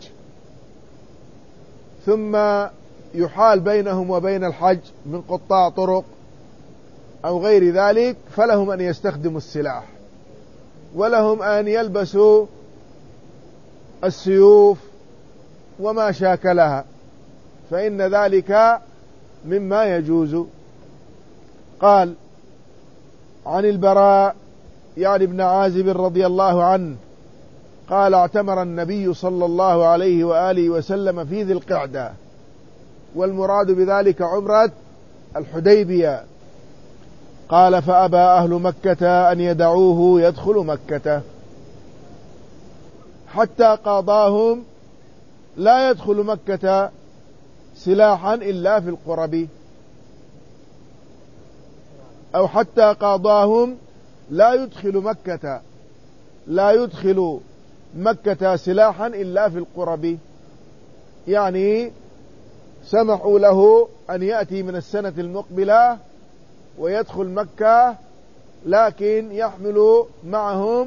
ثم يحال بينهم وبين الحج من قطاع طرق أو غير ذلك، فلهم أن يستخدموا السلاح، ولهم أن يلبسوا السيوف وما شاكلها، فإن ذلك مما يجوز. قال: عن البراء يعني ابن عازب رضي الله عنه قال: اعتمر النبي صلى الله عليه وآله وسلم في ذي القعدة، والمراد بذلك عمرة الحديبية. قال: فأبى أهل مكة أن يدعوه يدخل مكة حتى قاضاهم لا يدخل مكة سلاحا إلا في القرب، أو حتى قاضاهم لا يدخل مكة سلاحا إلا في القرب، يعني سمحوا له أن يأتي من السنة المقبلة ويدخل مكة، لكن يحمل معهم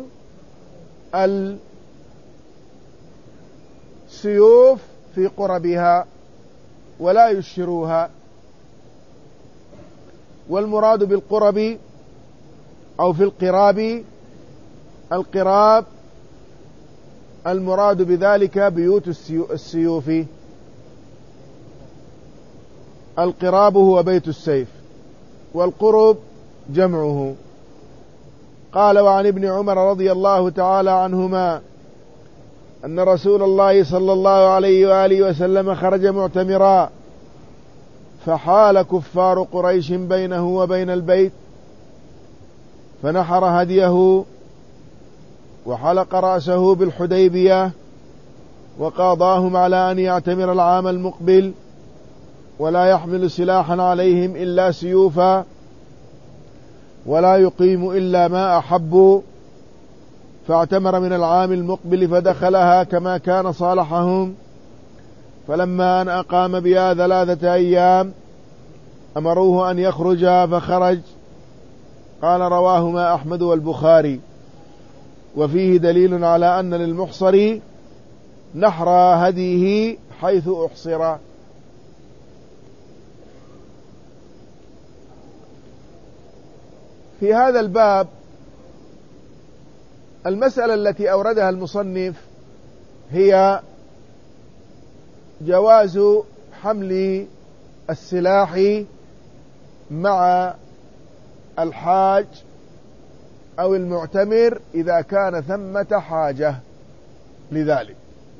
السيوف في قربها ولا يشروها. والمراد بالقرب أو في القراب المراد بذلك بيوت السيوف. القراب هو بيت السيف، والقرب جمعه. قال: وعن ابن عمر رضي الله تعالى عنهما أن رسول الله صلى الله عليه وآله وسلم خرج معتمرا، فحال كفار قريش بينه وبين البيت، فنحر هديه وحلق رأسه بالحديبية، وقاضاهم على أن يعتمر العام المقبل ولا يحمل سلاحا عليهم إلا سيوفا، ولا يقيم إلا ما أحبوا، فاعتمر من العام المقبل فدخلها كما كان صالحهم. فلما أن أقام بها 3 أيام أمروه أن يخرج فخرج. قال: رواهما أحمد والبخاري، وفيه دليل على أن للمحصر نحر هديه حيث أحصر. في هذا الباب المسألة التي أوردها المصنف هي جواز حمل السلاح مع الحاج أو المعتمر إذا كان ثمة حاجة لذلك.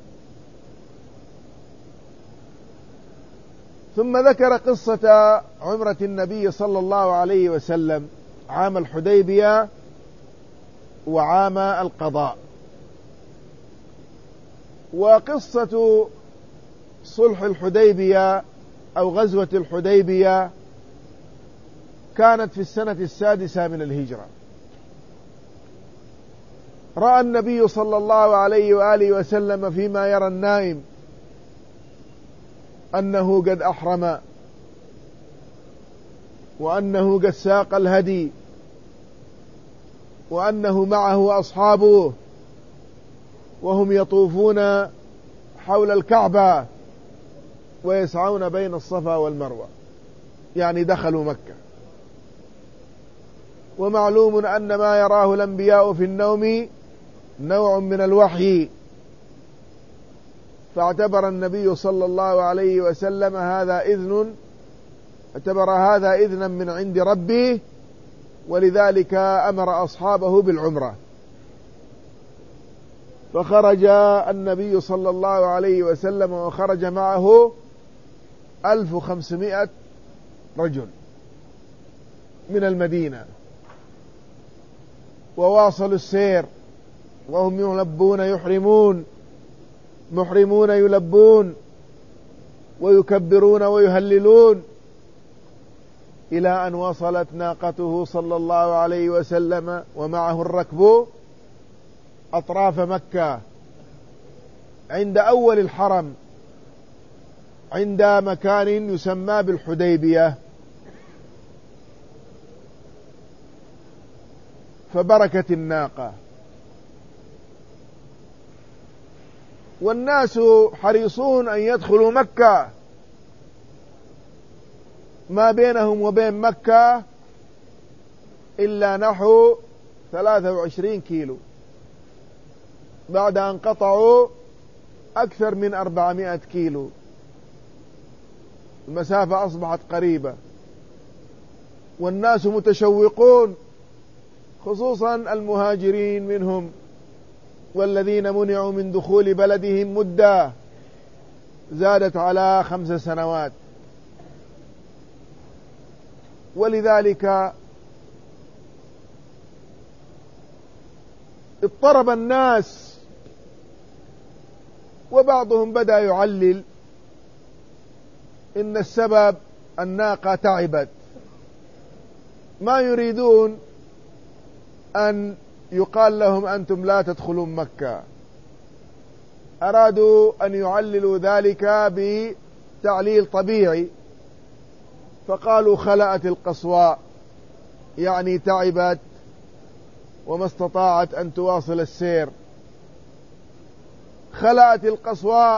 ثم ذكر قصة عمرة النبي صلى الله عليه وسلم عام الحديبية وعام القضاء. وقصة صلح الحديبية أو غزوة الحديبية كانت في السنة 6 من الهجرة. رأى النبي صلى الله عليه وآله وسلم فيما يرى النائم أنه قد أحرم، وأنه قد ساق الهدي، وأنه معه أصحابه، وهم يطوفون حول الكعبة ويسعون بين الصفا والمروة، يعني دخلوا مكة. ومعلوم أن ما يراه الأنبياء في النوم نوع من الوحي، فاعتبر النبي صلى الله عليه وسلم اعتبر هذا إذنا من عند ربه، ولذلك أمر أصحابه بالعمرة. فخرج النبي صلى الله عليه وسلم وخرج معه 1500 رجل من المدينة، وواصلوا السير وهم يلبون محرمون يلبون ويكبرون ويهللون، إلى أن وصلت ناقته صلى الله عليه وسلم ومعه الركب أطراف مكة عند أول الحرم، عند مكان يسمى بالحديبية. فبركت الناقة، والناس حريصون أن يدخلوا مكة، ما بينهم وبين مكة إلا نحو 23 كيلو، بعد أن قطعوا أكثر من 400 كيلو، المسافة أصبحت قريبة، والناس متشوقون، خصوصا المهاجرين منهم والذين منعوا من دخول بلدهم مدة زادت على 5 سنوات. ولذلك اضطرب الناس، وبعضهم بدأ يعلل إن السبب الناقة تعبت، ما يريدون أن يقال لهم أنتم لا تدخلون مكة، أرادوا أن يعللوا ذلك بتعليل طبيعي، فقالوا خلأت القصواء، يعني تعبت وما استطاعت أن تواصل السير. خلأت القصواء،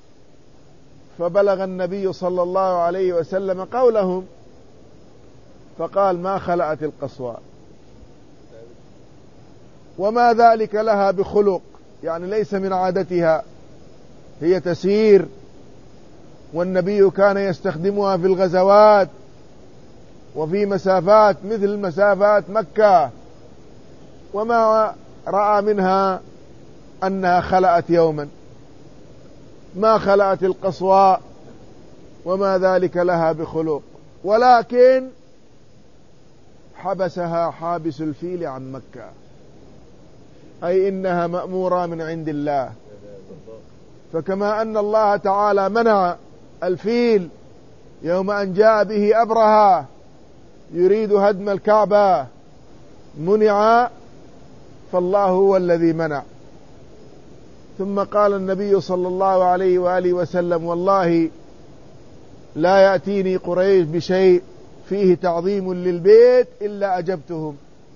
فبلغ النبي صلى الله عليه وسلم قولهم، فقال ما خلأت القصواء، وما ذلك لها بخلق، يعني ليس من عادتها، هي تسير، والنبي كان يستخدمها في الغزوات وفي مسافات مثل مسافات مكة، وما رأى منها أنها خلأت يوما، ما خلأت القصواء، وما ذلك لها بخلق، ولكن حبسها حابس الفيل عن مكة، أي إنها مأمورة من عند الله. فكما أن الله تعالى منع الفيل يوم أن جاء به أبرهة يريد هدم الكعبة منع، فالله هو الذي منع. ثم قال النبي صلى الله عليه وآله وسلم والله لا يأتيني قريش بشيء فيه تعظيم للبيت إلا أجبتهم.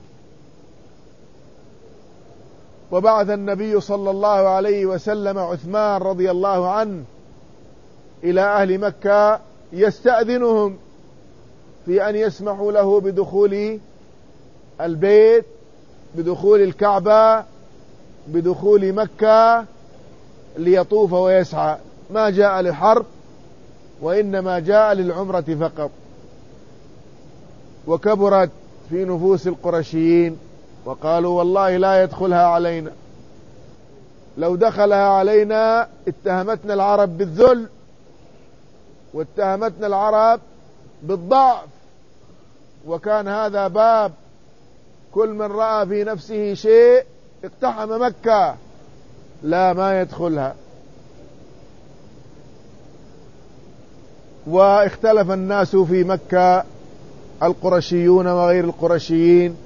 وبعث النبي صلى الله عليه وسلم عثمان رضي الله عنه إلى أهل مكة يستأذنهم في أن يسمحوا له بدخول البيت، بدخول الكعبة، بدخول مكة ليطوف ويسعى، ما جاء لحرب وإنما جاء للعمرة فقط. وكبرت في نفوس القرشيين وقالوا والله لا يدخلها علينا، لو دخلها علينا اتهمتنا العرب بالذل، واتهمتنا العرب بالضعف، وكان هذا باب كل من رأى في نفسه شيء اقتحم مكة، لا ما يدخلها. واختلف الناس في مكة، القرشيون وغير القرشيين،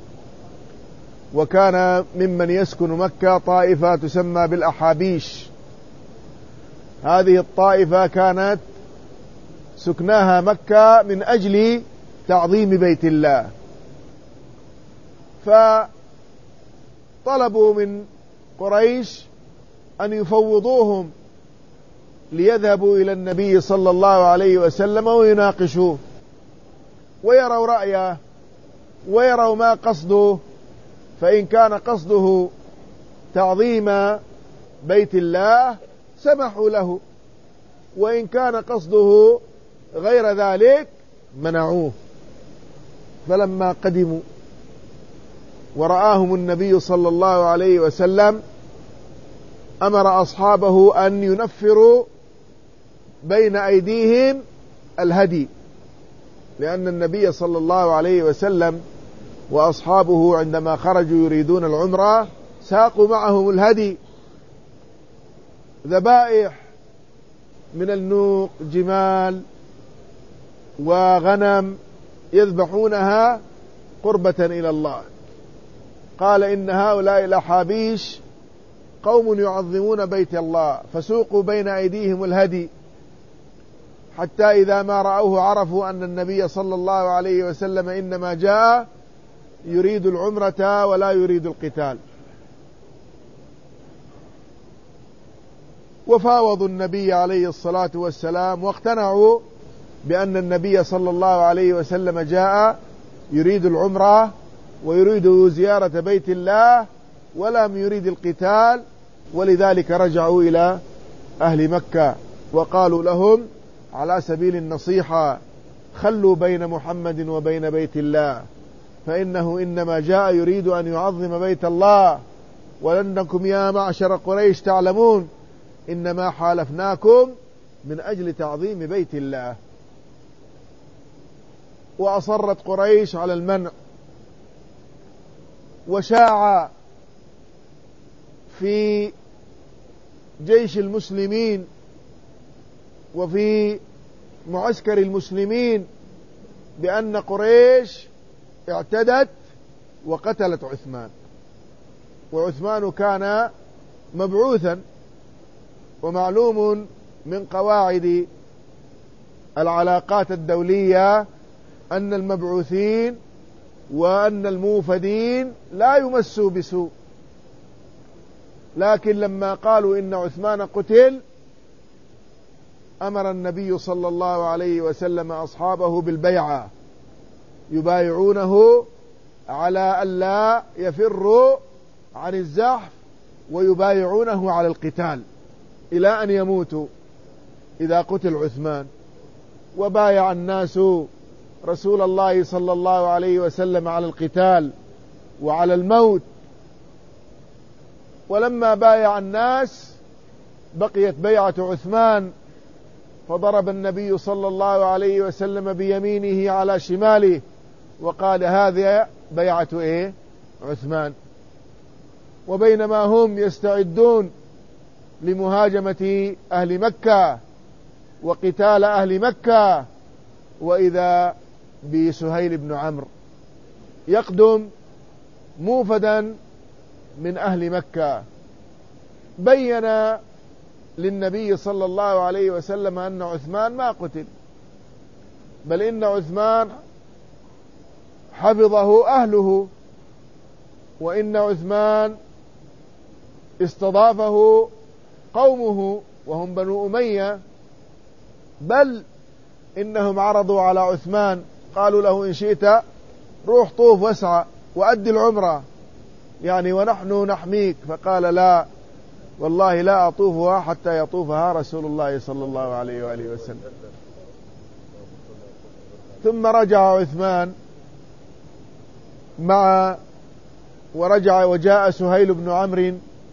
وكان ممن يسكن مكة طائفة تسمى بالأحابيش. هذه الطائفة كانت سكناها مكة من أجل تعظيم بيت الله، فطلبوا من قريش أن يفوضوهم ليذهبوا إلى النبي صلى الله عليه وسلم ويناقشوه ويروا رأيه ويروا ما قصده، فإن كان قصده تعظيم بيت الله سمحوا له، وإن كان قصده غير ذلك منعوه. فلما قدموا ورآهم النبي صلى الله عليه وسلم أمر أصحابه أن ينفروا بين أيديهم الهدي، لأن النبي صلى الله عليه وسلم وأصحابه عندما خرجوا يريدون العمرة ساقوا معهم الهدي، ذبائح من النوق، جمال وغنم يذبحونها قربة إلى الله. قال إن هؤلاء الأحابيش قوم يعظمون بيت الله، فسوقوا بين أيديهم الهدي، حتى إذا ما رأوه عرفوا أن النبي صلى الله عليه وسلم إنما جاء يريد العمرة ولا يريد القتال. وفاوضوا النبي عليه الصلاة والسلام واقتنعوا بأن النبي صلى الله عليه وسلم جاء يريد العمرة ويريد زيارة بيت الله ولم يريد القتال، ولذلك رجعوا إلى أهل مكة وقالوا لهم على سبيل النصيحة: خلوا بين محمد وبين بيت الله، فإنه إنما جاء يريد أن يعظم بيت الله، ولأنكم يا معشر قريش تعلمون إنما حالفناكم من أجل تعظيم بيت الله. وأصرت قريش على المنع، وشاع في جيش المسلمين وفي معسكر المسلمين بأن قريش اعتدت وقتلت عثمان، وعثمان كان مبعوثا، ومعلوم من قواعد العلاقات الدولية أن المبعوثين وأن الموفدين لا يمسوا بسوء. لكن لما قالوا إن عثمان قتل أمر النبي صلى الله عليه وسلم أصحابه بالبيعة، يبايعونه على ألا يفروا عن الزحف، ويبايعونه على القتال إلى أن يموتوا إذا قتل عثمان. وبايع الناس رسول الله صلى الله عليه وسلم على القتال وعلى الموت. ولما بايع الناس بقيت بيعة عثمان، فضرب النبي صلى الله عليه وسلم بيمينه على شماله وقال: هذه بيعة عثمان. وبينما هم يستعدون لمهاجمة أهل مكة وقتال أهل مكة، وإذا بسهيل بن عمرو يقدم موفدا من أهل مكة، بين للنبي صلى الله عليه وسلم أن عثمان ما قتل، بل إن عثمان حفظه أهله، وإن عثمان استضافه قومه وهم بنو أمية، بل إنهم عرضوا على عثمان، قالوا له: إن شئت روح طوف واسعى وأدي العمرة يعني ونحن نحميك. فقال: لا والله لا أطوفها حتى يطوفها رسول الله صلى الله عليه وآله وسلم. ثم رجع عثمان ورجع وجاء سهيل بن عمرو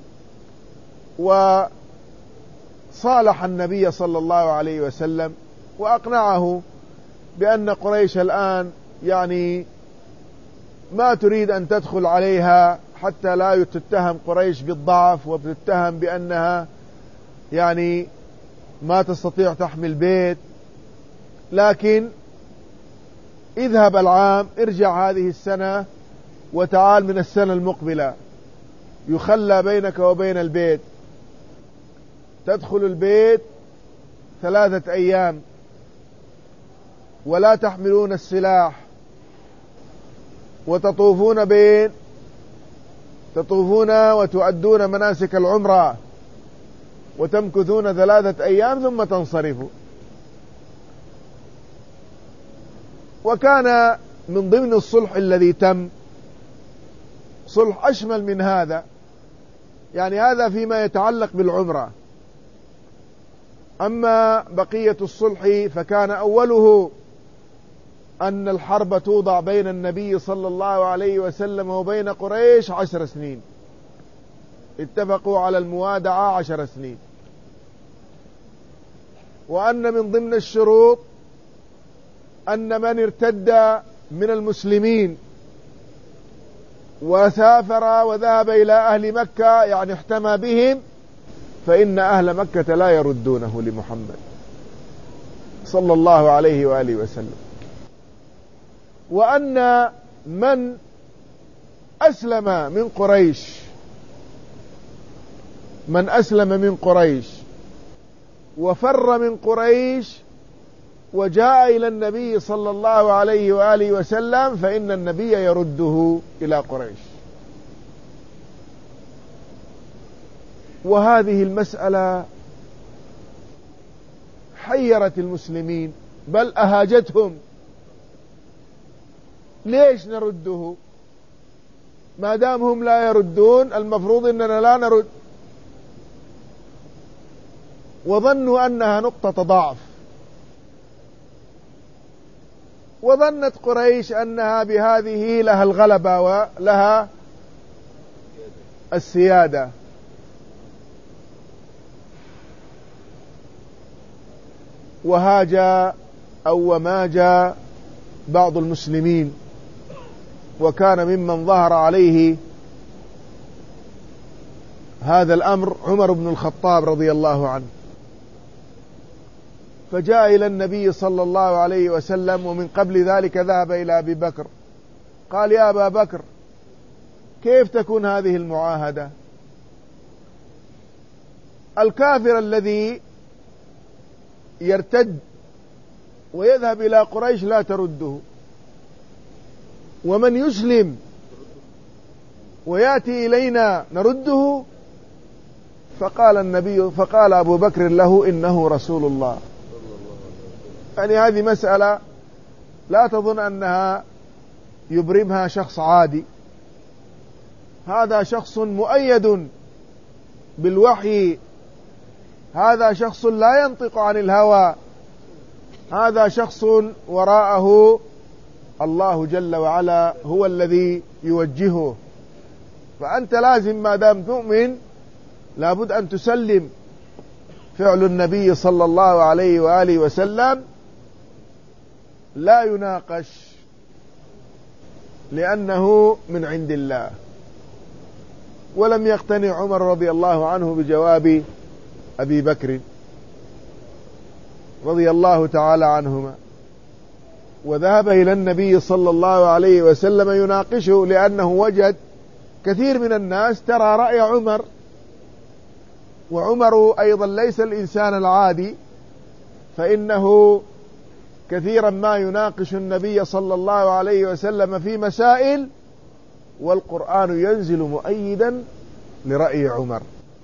وصالح النبي صلى الله عليه وسلم وأقنعه بأن قريش الآن يعني ما تريد أن تدخل عليها حتى لا تتهم قريش بالضعف وتتهم بأنها يعني ما تستطيع تحمي البيت، لكن اذهب العام، ارجع هذه السنة وتعال من السنة المقبلة، يخلى بينك وبين البيت، تدخل البيت 3 أيام ولا تحملون السلاح، وتطوفون وتؤدون مناسك العمرة وتمكثون 3 أيام ثم تنصرفوا. وكان من ضمن الصلح الذي تم صلح أشمل من هذا، يعني هذا فيما يتعلق بالعمرة. أما بقية الصلح فكان أوله أن الحرب توضع بين النبي صلى الله عليه وسلم وبين قريش 10 سنين، اتفقوا على الموادعة 10 سنين. وأن من ضمن الشروط أن من ارتد من المسلمين وسافر وذهب إلى أهل مكة يعني احتمى بهم، فإن أهل مكة لا يردونه لمحمد صلى الله عليه وآله وسلم. وأن من أسلم من قريش وفر من قريش وجاء إلى النبي صلى الله عليه وآله وسلم، فإن النبي يرده إلى قريش. وهذه المسألة حيرت المسلمين بل أهاجتهم. ليش نرده؟ ما دام هم لا يردون المفروض أننا لا نرد. وظنوا أنها نقطة ضعف، وظنت قريش أنها بهذه لها الغلبة ولها السيادة. وماج بعض المسلمين، وكان ممن ظهر عليه هذا الأمر عمر بن الخطاب رضي الله عنه، فجاء إلى النبي صلى الله عليه وسلم، ومن قبل ذلك ذهب إلى أبي بكر قال: يا أبا بكر، كيف تكون هذه المعاهدة؟ الكافر الذي يرتد ويذهب إلى قريش لا ترده، ومن يسلم ويأتي إلينا نرده. فقال أبو بكر له: إنه رسول الله. يعني هذه مسألة لا تظن أنها يبرمها شخص عادي، هذا شخص مؤيد بالوحي، هذا شخص لا ينطق عن الهوى، هذا شخص وراءه الله جل وعلا هو الذي يوجهه. فأنت لازم ما دام تؤمن لابد أن تسلم. فعل النبي صلى الله عليه وآله وسلم لا يناقش، لأنه من عند الله. ولم يقتنع عمر رضي الله عنه بجواب أبي بكر رضي الله تعالى عنهما، وذهب إلى النبي صلى الله عليه وسلم يناقشه، لأنه وجد كثير من الناس ترى رأي عمر، وعمر أيضا ليس الإنسان العادي، فإنه كثيرا ما يناقش النبي صلى الله عليه وسلم في مسائل، والقرآن ينزل مؤيدا لرأي عمر.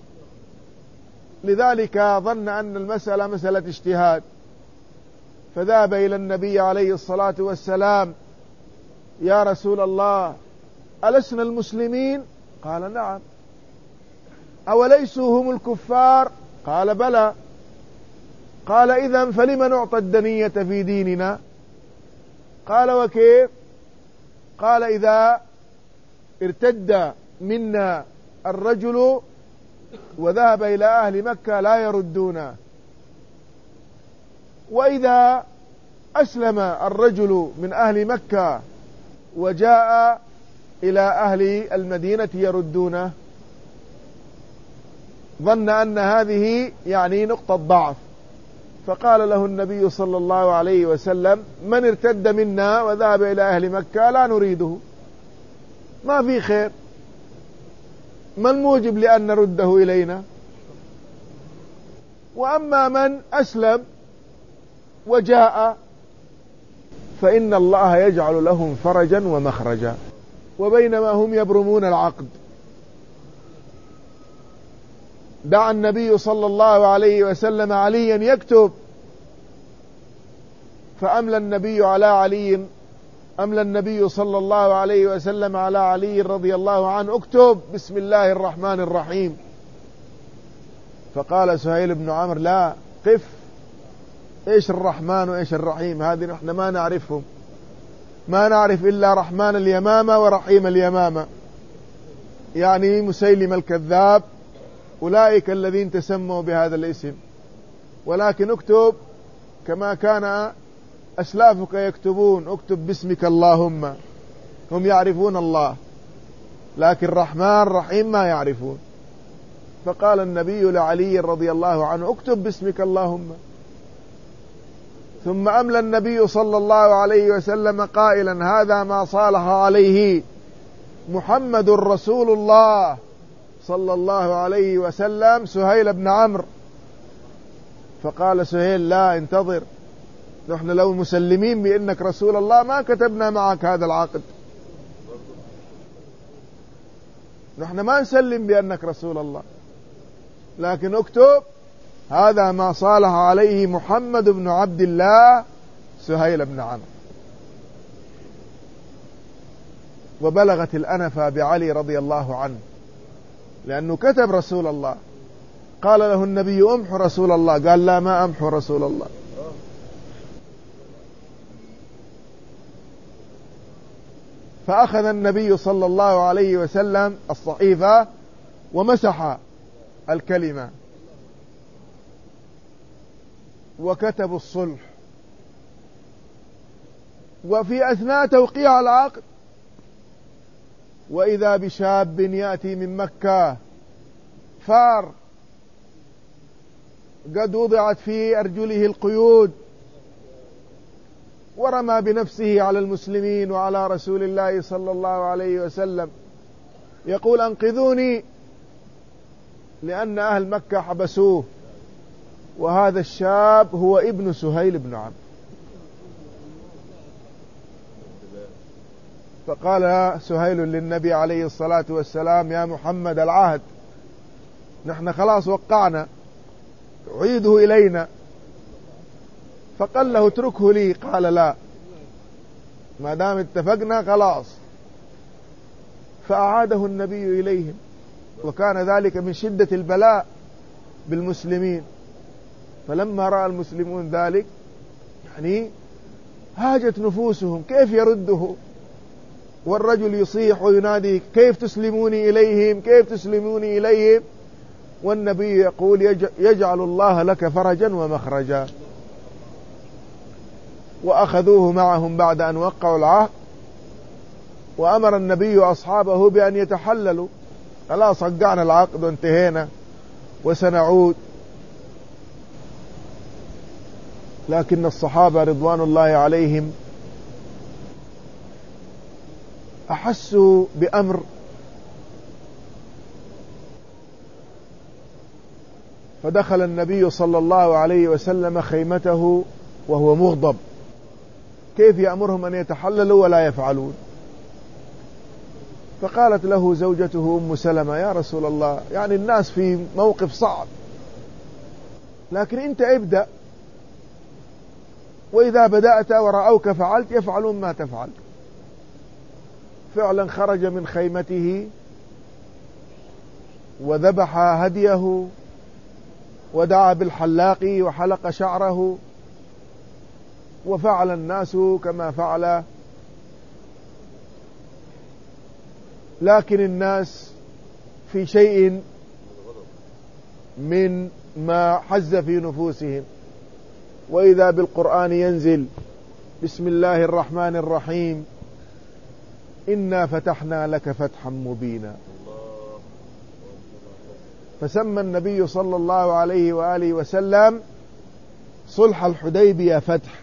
لذلك ظن أن المسألة مسألة اجتهاد، فذهب إلى النبي عليه الصلاة والسلام: يا رسول الله، ألسنا المسلمين؟ قال: نعم. أوليسوا هم الكفار؟ قال: بلى. قال: إذن فلم نعطى الدنية في ديننا؟ قال: وكيف؟ قال: إذا ارتد منا الرجل وذهب إلى أهل مكة لا يردونه، وإذا أسلم الرجل من أهل مكة وجاء إلى أهل المدينة يردونه. ظن أن هذه يعني نقطة ضعف، فقال له النبي صلى الله عليه وسلم: من ارتد منا وذهب إلى أهل مكة لا نريده، ما في خير، ما الموجب لأن نرده إلينا؟ وأما من أسلم وجاء فإن الله يجعل لهم فرجا ومخرجا. وبينما هم يبرمون العقد دعا النبي صلى الله عليه وسلم عليا يكتب، فأملى النبي صلى الله عليه وسلم على علي رضي الله عنه: اكتب بسم الله الرحمن الرحيم. فقال سهيل بن عمرو: لا، قف، ايش الرحمن وايش الرحيم؟ هذه نحن ما نعرفهم، ما نعرف إلا رحمن اليمامة ورحيم اليمامة، يعني مسيلم الكذاب، أولئك الذين تسموا بهذا الاسم. ولكن اكتب كما كان أسلافك يكتبون، اكتب باسمك اللهم، هم يعرفون الله. لكن رحمن رحيم ما يعرفون. فقال النبي لعلي رضي الله عنه اكتب باسمك اللهم. ثم أملى النبي صلى الله عليه وسلم قائلا هذا ما صالح عليه محمد رسول الله صلى الله عليه وسلم سهيل بن عمرو. فقال سهيل لا انتظر، نحن لو مسلمين بأنك رسول الله ما كتبنا معك هذا العقد، نحن ما نسلم بأنك رسول الله، لكن اكتب هذا ما صالح عليه محمد بن عبد الله سهيل بن عمرو. وبلغت الأنفة بعلي رضي الله عنه لأنه كتب رسول الله. قال له النبي امحو رسول الله، قال لا ما امحو رسول الله. فأخذ النبي صلى الله عليه وسلم الصحيفة ومسح الكلمة وكتبوا الصلح. وفي أثناء توقيع العقد وإذا بشاب يأتي من مكة فار قد وضعت في أرجله القيود، ورمى بنفسه على المسلمين وعلى رسول الله صلى الله عليه وسلم يقول أنقذوني، لأن أهل مكة حبسوه، وهذا الشاب هو ابن سهيل بن عمرو. فقال سهيل للنبي عليه الصلاة والسلام يا محمد العهد، نحن خلاص وقعنا، عيده إلينا. فقال له اتركه لي، قال لا ما دام اتفقنا خلاص. فأعاده النبي إليهم، وكان ذلك من شدة البلاء بالمسلمين. فلما رأى المسلمون ذلك يعني هاجت نفوسهم كيف يرده، والرجل يصيح وينادي كيف تسلموني إليهم كيف تسلموني إليهم، والنبي يقول يجعل الله لك فرجا ومخرجا. وأخذوه معهم بعد أن وقعوا العهد، وأمر النبي أصحابه بأن يتحللوا، خلاص وقعنا العقد وانتهينا وسنعود. لكن الصحابة رضوان الله عليهم أحسوا بأمر، فدخل النبي صلى الله عليه وسلم خيمته وهو مغضب، كيف يأمرهم أن يتحللوا ولا يفعلون؟ فقالت له زوجته أم سلمة يا رسول الله يعني الناس في موقف صعب، لكن أنت ابدأ، وإذا بدأت ورأوك فعلت يفعلون ما تفعل. فعلا خرج من خيمته وذبح هديه ودعا بالحلاق وحلق شعره، وفعل الناس كما فعل. لكن الناس في شيء من ما حز في نفوسهم، وإذا بالقرآن ينزل بسم الله الرحمن الرحيم إنا فتحنا لك فتحا مبينا. فسمى النبي صلى الله عليه وآله وسلم صلح الحديبية فتح.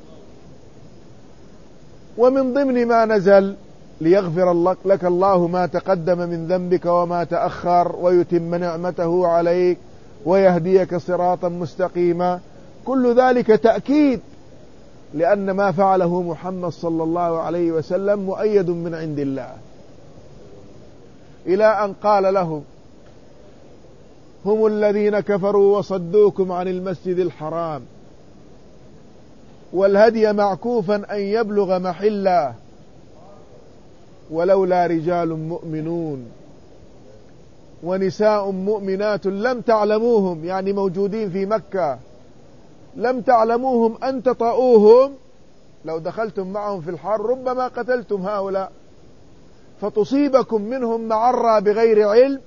ومن ضمن ما نزل ليغفر لك الله ما تقدم من ذنبك وما تأخر ويتم نعمته عليك ويهديك صراطا مستقيما، كل ذلك تأكيد لأن ما فعله محمد صلى الله عليه وسلم مؤيد من عند الله. إلى أن قال لهم هم الذين كفروا وصدوكم عن المسجد الحرام والهدي معكوفا أن يبلغ محله ولولا رجال مؤمنون ونساء مؤمنات لم تعلموهم، يعني موجودين في مكة، لم تعلموهم أن تطؤوهم، لو دخلتم معهم في الحرب ربما قتلتم هؤلاء، فتصيبكم منهم معرة بغير علم.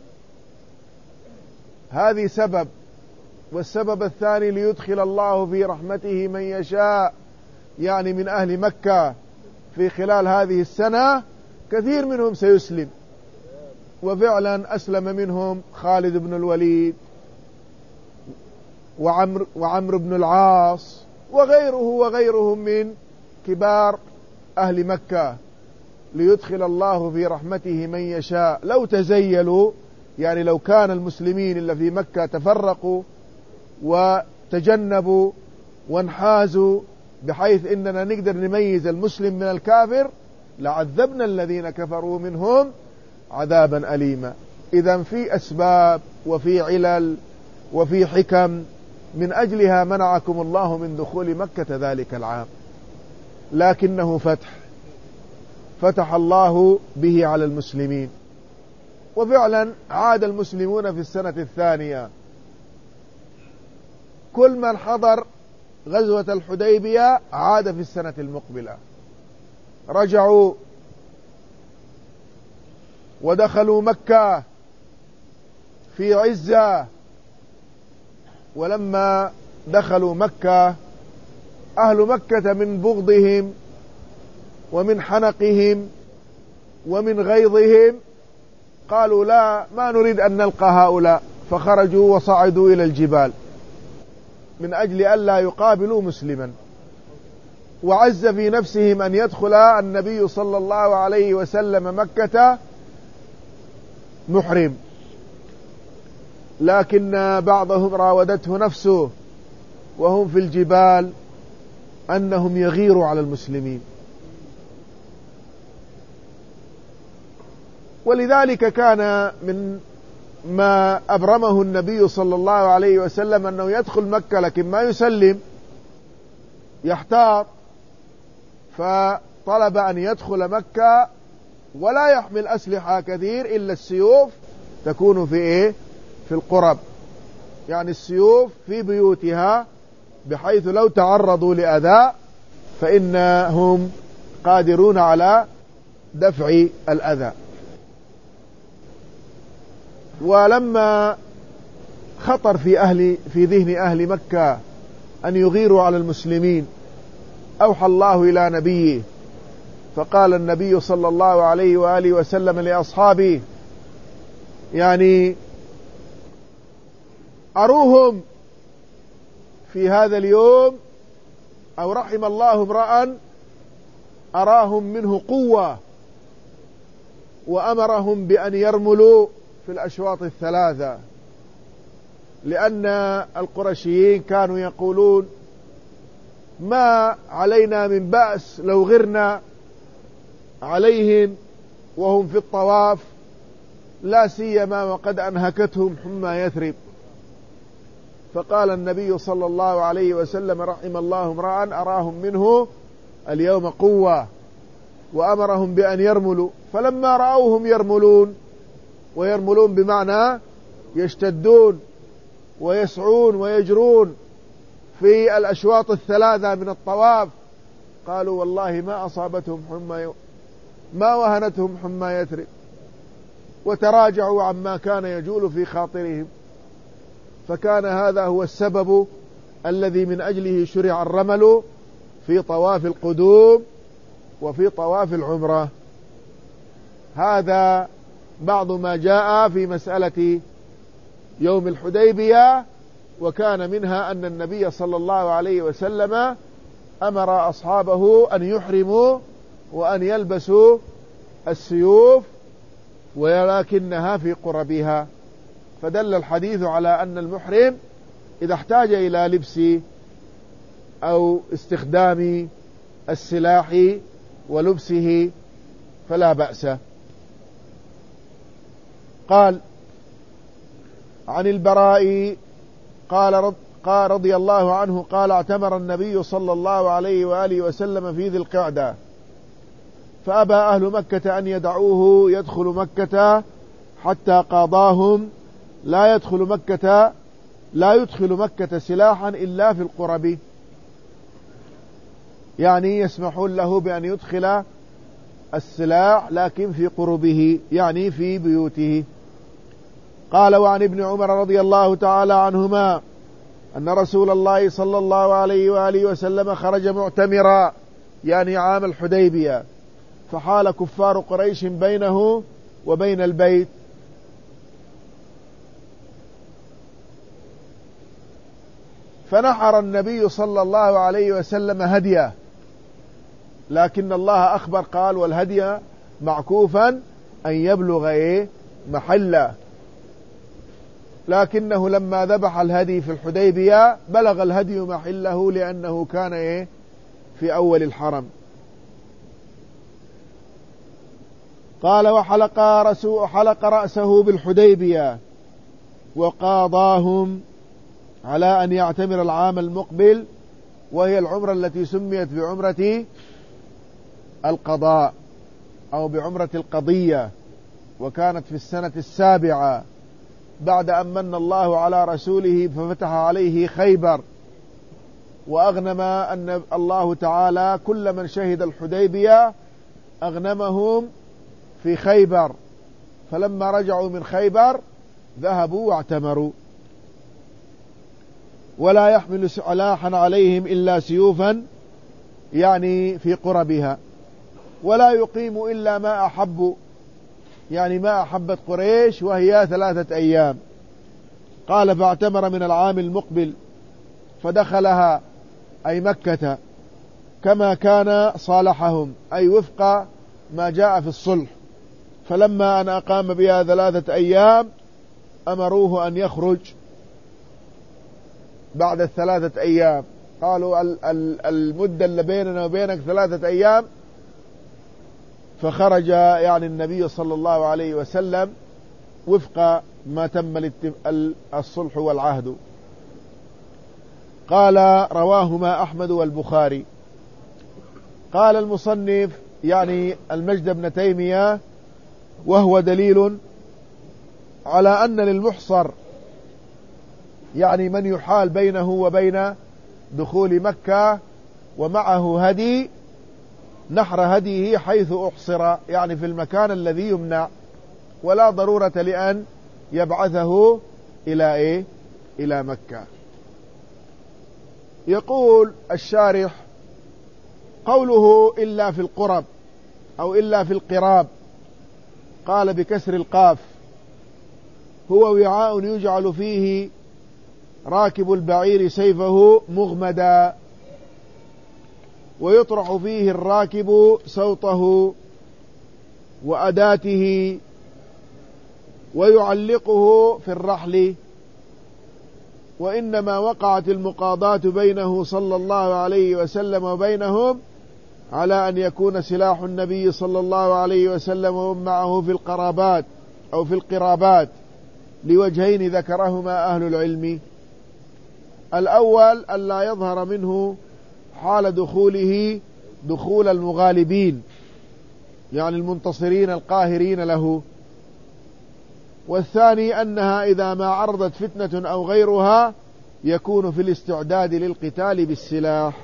هذه سبب. والسبب الثاني ليدخل الله في رحمته من يشاء، يعني من أهل مكة في خلال هذه السنة كثير منهم سيسلم وفعلا أسلم منهم خالد بن الوليد وعمر بن العاص وغيرهم من كبار أهل مكة، ليدخل الله في رحمته من يشاء. لو تزيلوا، يعني لو كان المسلمين اللي في مكة تفرقوا وتجنبوا وانحازوا بحيث إننا نقدر نميز المسلم من الكافر، لعذبنا الذين كفروا منهم عذابا أليما. إذن في أسباب وفي علل وفي حكم من أجلها منعكم الله من دخول مكة ذلك العام، لكنه فتح الله به على المسلمين. وفعلا عاد المسلمون في السنة الثانية. كل من حضر غزوة الحديبية عاد في السنة المقبلة، رجعوا ودخلوا مكة في عزة. ولما دخلوا مكة أهل مكة من بغضهم ومن حنقهم ومن غيظهم قالوا لا، ما نريد أن نلقى هؤلاء، فخرجوا وصعدوا إلى الجبال من أجل ألا يقابلوا مسلما. وعز في نفسهم أن يدخل النبي صلى الله عليه وسلم مكة محرم، لكن بعضهم راودته نفسه وهم في الجبال أنهم يغيروا على المسلمين. ولذلك كان من ما أبرمه النبي صلى الله عليه وسلم أنه يدخل مكة لكن ما يسلم، يحتاط، فطلب أن يدخل مكة ولا يحمل أسلحة كثير إلا السيوف تكون في القرب، يعني السيوف في بيوتها، بحيث لو تعرضوا لأذى فإنهم قادرون على دفع الأذى. ولما خطر في ذهن أهل مكة أن يغيروا على المسلمين، أوحى الله إلى نبيه، فقال النبي صلى الله عليه وآله وسلم لأصحابه يعني أروهم في هذا اليوم، أو رحم الله امرأ أراهم منه قوة وأمرهم بأن يرملوا في الأشواط الثلاثة، لأن القرشيين كانوا يقولون ما علينا من بأس لو غرنا عليهم وهم في الطواف، لا سيما وقد أنهكتهم حمى يثرب. فقال النبي صلى الله عليه وسلم رحم الله امرأ أراهم منه اليوم قوة وأمرهم بأن يرملوا. فلما رأوهم ويرملون بمعنى يشتدون ويسعون ويجرون في الأشواط الثلاثة من الطواف، قالوا والله ما أصابتهم ما وهنتهم حمى يثرب، وتراجعوا عما كان يجول في خاطرهم. فكان هذا هو السبب الذي من أجله شرع الرمل في طواف القدوم وفي طواف العمرة. هذا بعض ما جاء في مسألة يوم الحديبية. وكان منها أن النبي صلى الله عليه وسلم أمر أصحابه أن يحرموا وأن يلبسوا السيوف ولكنها في قربها، فدل الحديث على أن المحرم إذا احتاج إلى لبس أو استخدام السلاح ولبسه فلا بأس. قال عن البراء قال رضي الله عنه قال اعتمر النبي صلى الله عليه وآله وسلم في ذي القعدة، فأبى أهل مكة أن يدعوه يدخل مكة حتى قاضاهم لا يدخل مكة سلاحا إلا في القرب، يعني يسمحون له بأن يدخل السلاح لكن في قربه، يعني في بيوته. قال وعن ابن عمر رضي الله تعالى عنهما أن رسول الله صلى الله عليه وآله وسلم خرج معتمرا، يعني عام الحديبية، فحال كفار قريش بينه وبين البيت فنحر النبي صلى الله عليه وسلم هديه، لكن الله أخبر قال والهدي معكوفا أن يبلغ محله، لكنه لما ذبح الهدي في الحديبية بلغ الهدي محله لأنه كان في أول الحرم. قال حلق رأسه بالحديبية وقاضاهم على أن يعتمر العام المقبل، وهي العمرة التي سميت بعمرة القضاء أو بعمرة القضية، وكانت في السنة 7 بعد أن من الله على رسوله ففتح عليه خيبر، وأغنم أن الله تعالى كل من شهد الحديبية أغنمهم في خيبر، فلما رجعوا من خيبر ذهبوا واعتمروا. ولا يحمل سلاحا عليهم إلا سيوفا يعني في قربها، ولا يقيم إلا ما أحبوا يعني ما أحبت قريش وهي 3 أيام. قال فاعتمر من العام المقبل فدخلها أي مكة كما كان صالحهم أي وفق ما جاء في الصلح، فلما أن أقام بها 3 أيام أمروه أن يخرج بعد 3 أيام. قالوا المدة اللي بيننا وبينك 3 أيام، فخرج يعني النبي صلى الله عليه وسلم وفق ما تم الصلح والعهد. قال رواهما أحمد والبخاري. قال المصنف يعني المجد بن تيمية وهو دليل على أن للمحصر يعني من يحال بينه وبين دخول مكة ومعه هدي نحر هديه حيث أحصر يعني في المكان الذي يمنع، ولا ضرورة لأن يبعثه إلى إلى مكة. يقول الشارح قوله إلا في القرب أو إلا في القراب، قال بكسر القاف، هو وعاء يجعل فيه راكب البعير سيفه مغمدا، ويطرح فيه الراكب سوطه وأداته ويعلقه في الرحل. وإنما وقعت المقاضاة بينه صلى الله عليه وسلم وبينهم على أن يكون سلاح النبي صلى الله عليه وسلم وهم معه في القرابات أو في القرابات لوجهين ذكرهما أهل العلم. الأول ألا يظهر منه حال دخوله دخول المغالبين يعني المنتصرين القاهرين له، والثاني أنها إذا ما عرضت فتنة أو غيرها يكون في الاستعداد للقتال بالسلاح،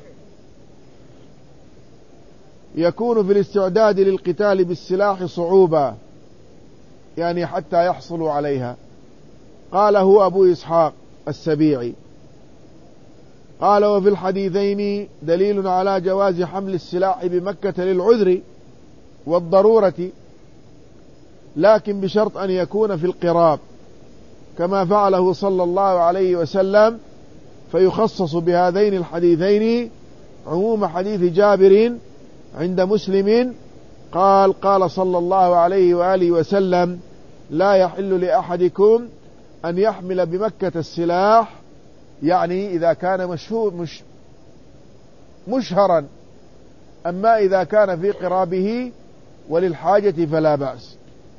يكون في الاستعداد للقتال بالسلاح صعوبة يعني حتى يحصلوا عليها. قاله أبو إسحاق السبيعي. قال وفي الحديثين دليل على جواز حمل السلاح بمكة للعذر والضرورة، لكن بشرط أن يكون في القراب كما فعله صلى الله عليه وسلم، فيخصص بهذين الحديثين عموم حديث جابر عند مسلم قال صلى الله عليه وآله وسلم لا يحل لأحدكم أن يحمل بمكة السلاح يعني إذا كان مشهرا، أما إذا كان في قرابه وللحاجة فلا بأس.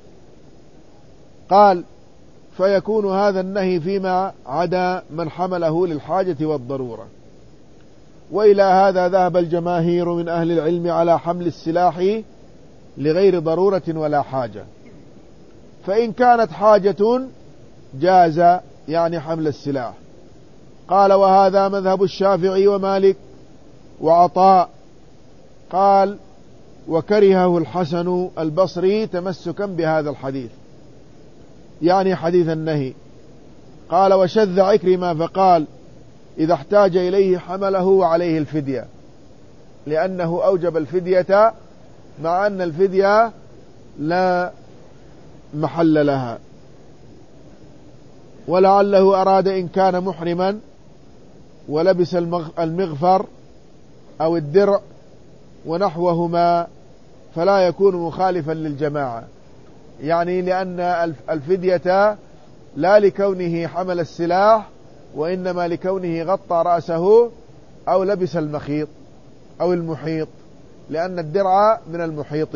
قال فيكون هذا النهي فيما عدا من حمله للحاجة والضرورة. وإلى هذا ذهب الجماهير من أهل العلم على حمل السلاح لغير ضرورة ولا حاجة، فإن كانت حاجة جاز يعني حمل السلاح. قال وهذا مذهب الشافعي ومالك وعطاء. قال وكرهه الحسن البصري تمسكا بهذا الحديث يعني حديث النهي. قال وشذ عكرمة فقال إذا احتاج إليه حمله وعليه الفدية، لأنه أوجب الفدية مع أن الفدية لا محل لها. ولعله أراد إن كان محرما ولبس المغفر أو الدرع ونحوهما فلا يكون مخالفا للجماعة، يعني لأن الفدية لا لكونه حمل السلاح، وإنما لكونه غطى رأسه أو لبس المخيط أو المحيط، لأن الدرع من المحيط.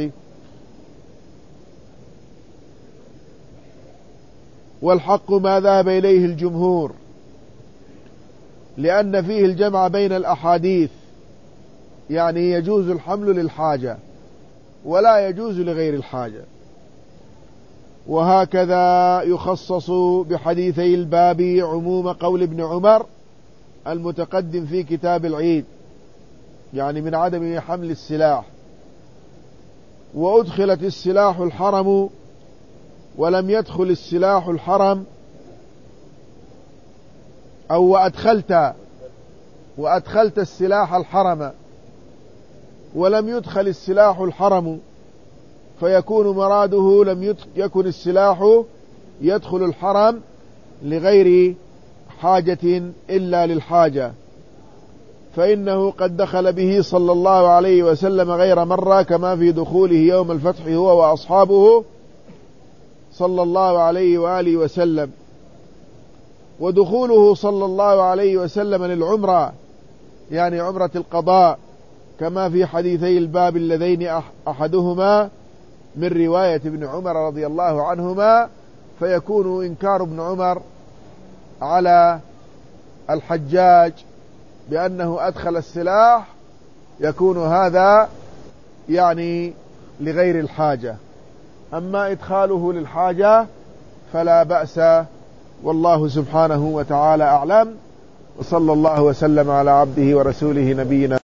والحق ما ذهب إليه الجمهور، لأن فيه الجمع بين الأحاديث، يعني يجوز الحمل للحاجة ولا يجوز لغير الحاجة. وهكذا يخصص بحديثي الباب عموم قول ابن عمر المتقدم في كتاب العيد، يعني من عدم حمل السلاح. وأدخلت السلاح الحرم ولم يدخل السلاح الحرم، أو وأدخلت السلاح الحرم ولم يدخل السلاح الحرم، فيكون مراده لم يكن السلاح يدخل الحرم لغير حاجة إلا للحاجة، فإنه قد دخل به صلى الله عليه وسلم غير مرة، كما في دخوله يوم الفتح هو وأصحابه صلى الله عليه وآله وسلم. ودخوله صلى الله عليه وسلم للعمرة، يعني عمرة القضاء، كما في حديثي الباب اللذين أحدهما من رواية ابن عمر رضي الله عنهما، فيكون إنكار ابن عمر على الحجاج بأنه أدخل السلاح يكون هذا يعني لغير الحاجة، أما إدخاله للحاجة فلا بأس، والله سبحانه وتعالى أعلم. وصلى الله وسلم على عبده ورسوله نبينا